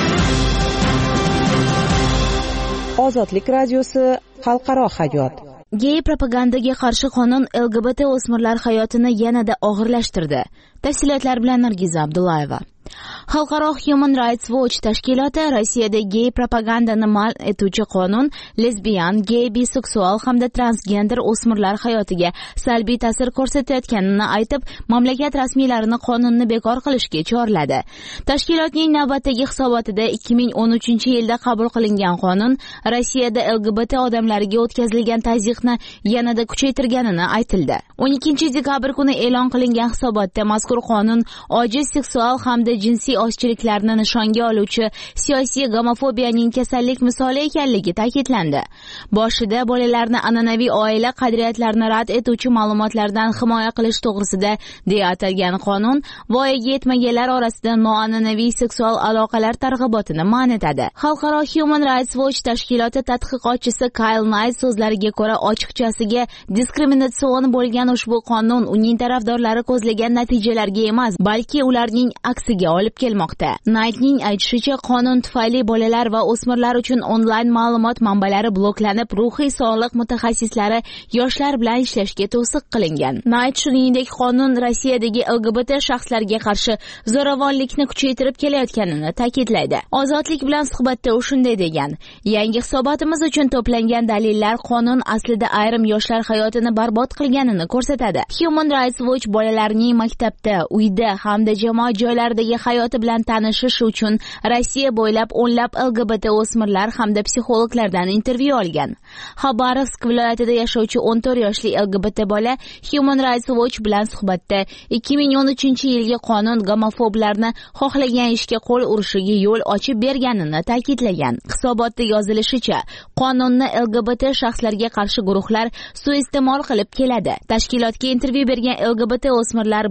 Ozodlik radiosi xalqaro hayot. Gey propagandaga qarshi qonun L G B T o'smirlar hayotini yanada og'irlashtirdi. Tafsilotlar bilan Nargiza Abdullayeva. Xalqaro Human Rights Watch tashkiloti Rossiyada gey propagandani man etuvchi qonun lesbiyan, gey, biseksual hamda transgender o'smirlar hayotiga salbiy ta'sir ko'rsatayotganini aytib, mamlakat rasmiylarini qonunni bekor qilishga chorladi. Tashkilotning navbatdagi hisobotida ikki ming o'n uchinchi yilda qabul qilingan qonun Rossiyada L G B T odamlariga o'tkazilgan tazyiqni yanada kuchaytirganini aytildi. o'n ikkinchi dekabr kuni e'lon qilingan hisobotda mazkur qonun ojiz seksual hamda jinsiy ozchiliklarni nishonga oluvchi siyosiy gomofobiyaning kasallik misoli ekanligi ta'kidlandi. Boshida bolalarni an'anaviy oila qadriyatlarini rad etuvchi ma'lumotlardan himoya qilish to'g'risida deya atalgan qonun voyaga yetmaganlar orasida noan'anaviy seksual aloqalar targ'ibotini man etadi. Xalqaro Human Rights Watch tashkiloti tadqiqotchisi Kyle Knight so'zlariga ko'ra, ochiqchasiga diskriminatsion bo'lgan ushbu qonun uning tarafdorlari ko'zlagan natijalarga emas, balki ularning aksiga olib kelmoqda. Knightning aytishicha, qonun tufayli bolalar va o'smirlar uchun onlayn ma'lumot manbalari bloklanib, ruhiy sog'liq mutaxassislari yoshlar bilan ishlashga to'siq qilingan. Knight shuningdek, qonun Rossiyadagi L G B T shaxslarga qarshi zo'ravonlikni kuchaytirib kelayotganini ta'kidlaydi. Ozodlik bilan suhbatda u shunday degan: "Yangi hisobotimiz uchun to'plangan dalillar qonun aslida ayrim yoshlar hayotini barbod qilganini ko'rsatadi." Human Rights Watch bolalarning maktabda, uyda hamda jamoat joylaridagi hayoti bilan tanishish uchun Rossiya bo'ylab o'nlab L G B T o'smirlar hamda psixologlardan intervyu olgan. Xabarovsk viloyatida yashovchi o'n to'rt yoshli L G B T bola Human Rights Watch bilan suhbatda ikki ming o'n uchinchi yilgi qonun gomofoblarni xohlagan ishga qo'l urishiga yo'l ochib berganini ta'kidlagan. Hisobotda yozilishicha, qonunni L G B T shaxslarga qarshi guruhlar suiiste'mol qilib keladi. Tashkilotga intervyu bergan L G B T o'smirlar bunday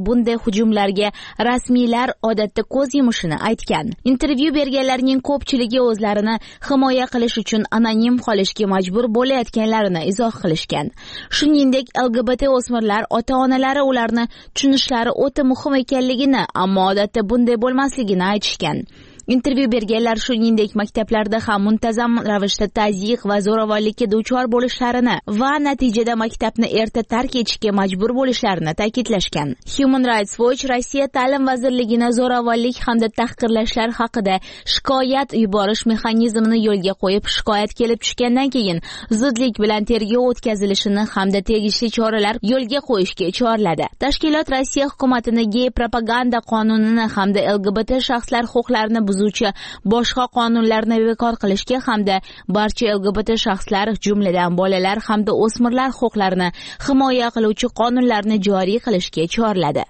hujumlarga rasmiylar odatda ko'z yumishini aytgan. Intervyu berganlarning ko'pchiligi o'zlarini himoya qilish uchun anonim qolishga majbur bo'layotganlarini izoh qilishgan. Shuningdek, L G B T o'smirlar ota-onalari ularni tushunishlari o'ta muhim ekanligini, ammo odatda bunday bo'lmasligini aytishgan. Intervyu berganlar shuningdek maktablarda ham muntazam ravishda tazyiq va zo'ravonlikka duchor bo'lishlarini va natijada maktabni erta tark etishga majbur bo'lishlarini ta'kidlashgan. Human Rights Watch Rossiya Ta'lim vazirligini zo'ravonlik hamda tahqirlashlar haqida shikoyat yuborish mexanizmini yo'lga qo'yib, shikoyat kelib tushgandan keyin zudlik bilan tergov o'tkazilishini hamda tegishli choralar yo'lga qo'yishga chorladi. Tashkilot Rossiya hukumatini gey propaganda qonunini hamda L G B T shaxslar huquqlarini buzuvchi boshqa qonunlarni bekor qilishga hamda barcha L G B T shaxslar, jumladan bolalar hamda o'smirlar huquqlarini himoya qiluvchi qonunlarni joriy qilishga chorladi.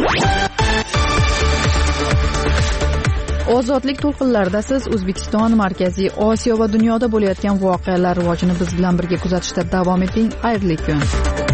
Ozodlik to'lqinlarida siz O'zbekiston, Markaziy Osiyo va dunyoda bo'layotgan voqealar rivojini biz bilan birga kuzatishda davom eting. Xayrli kun.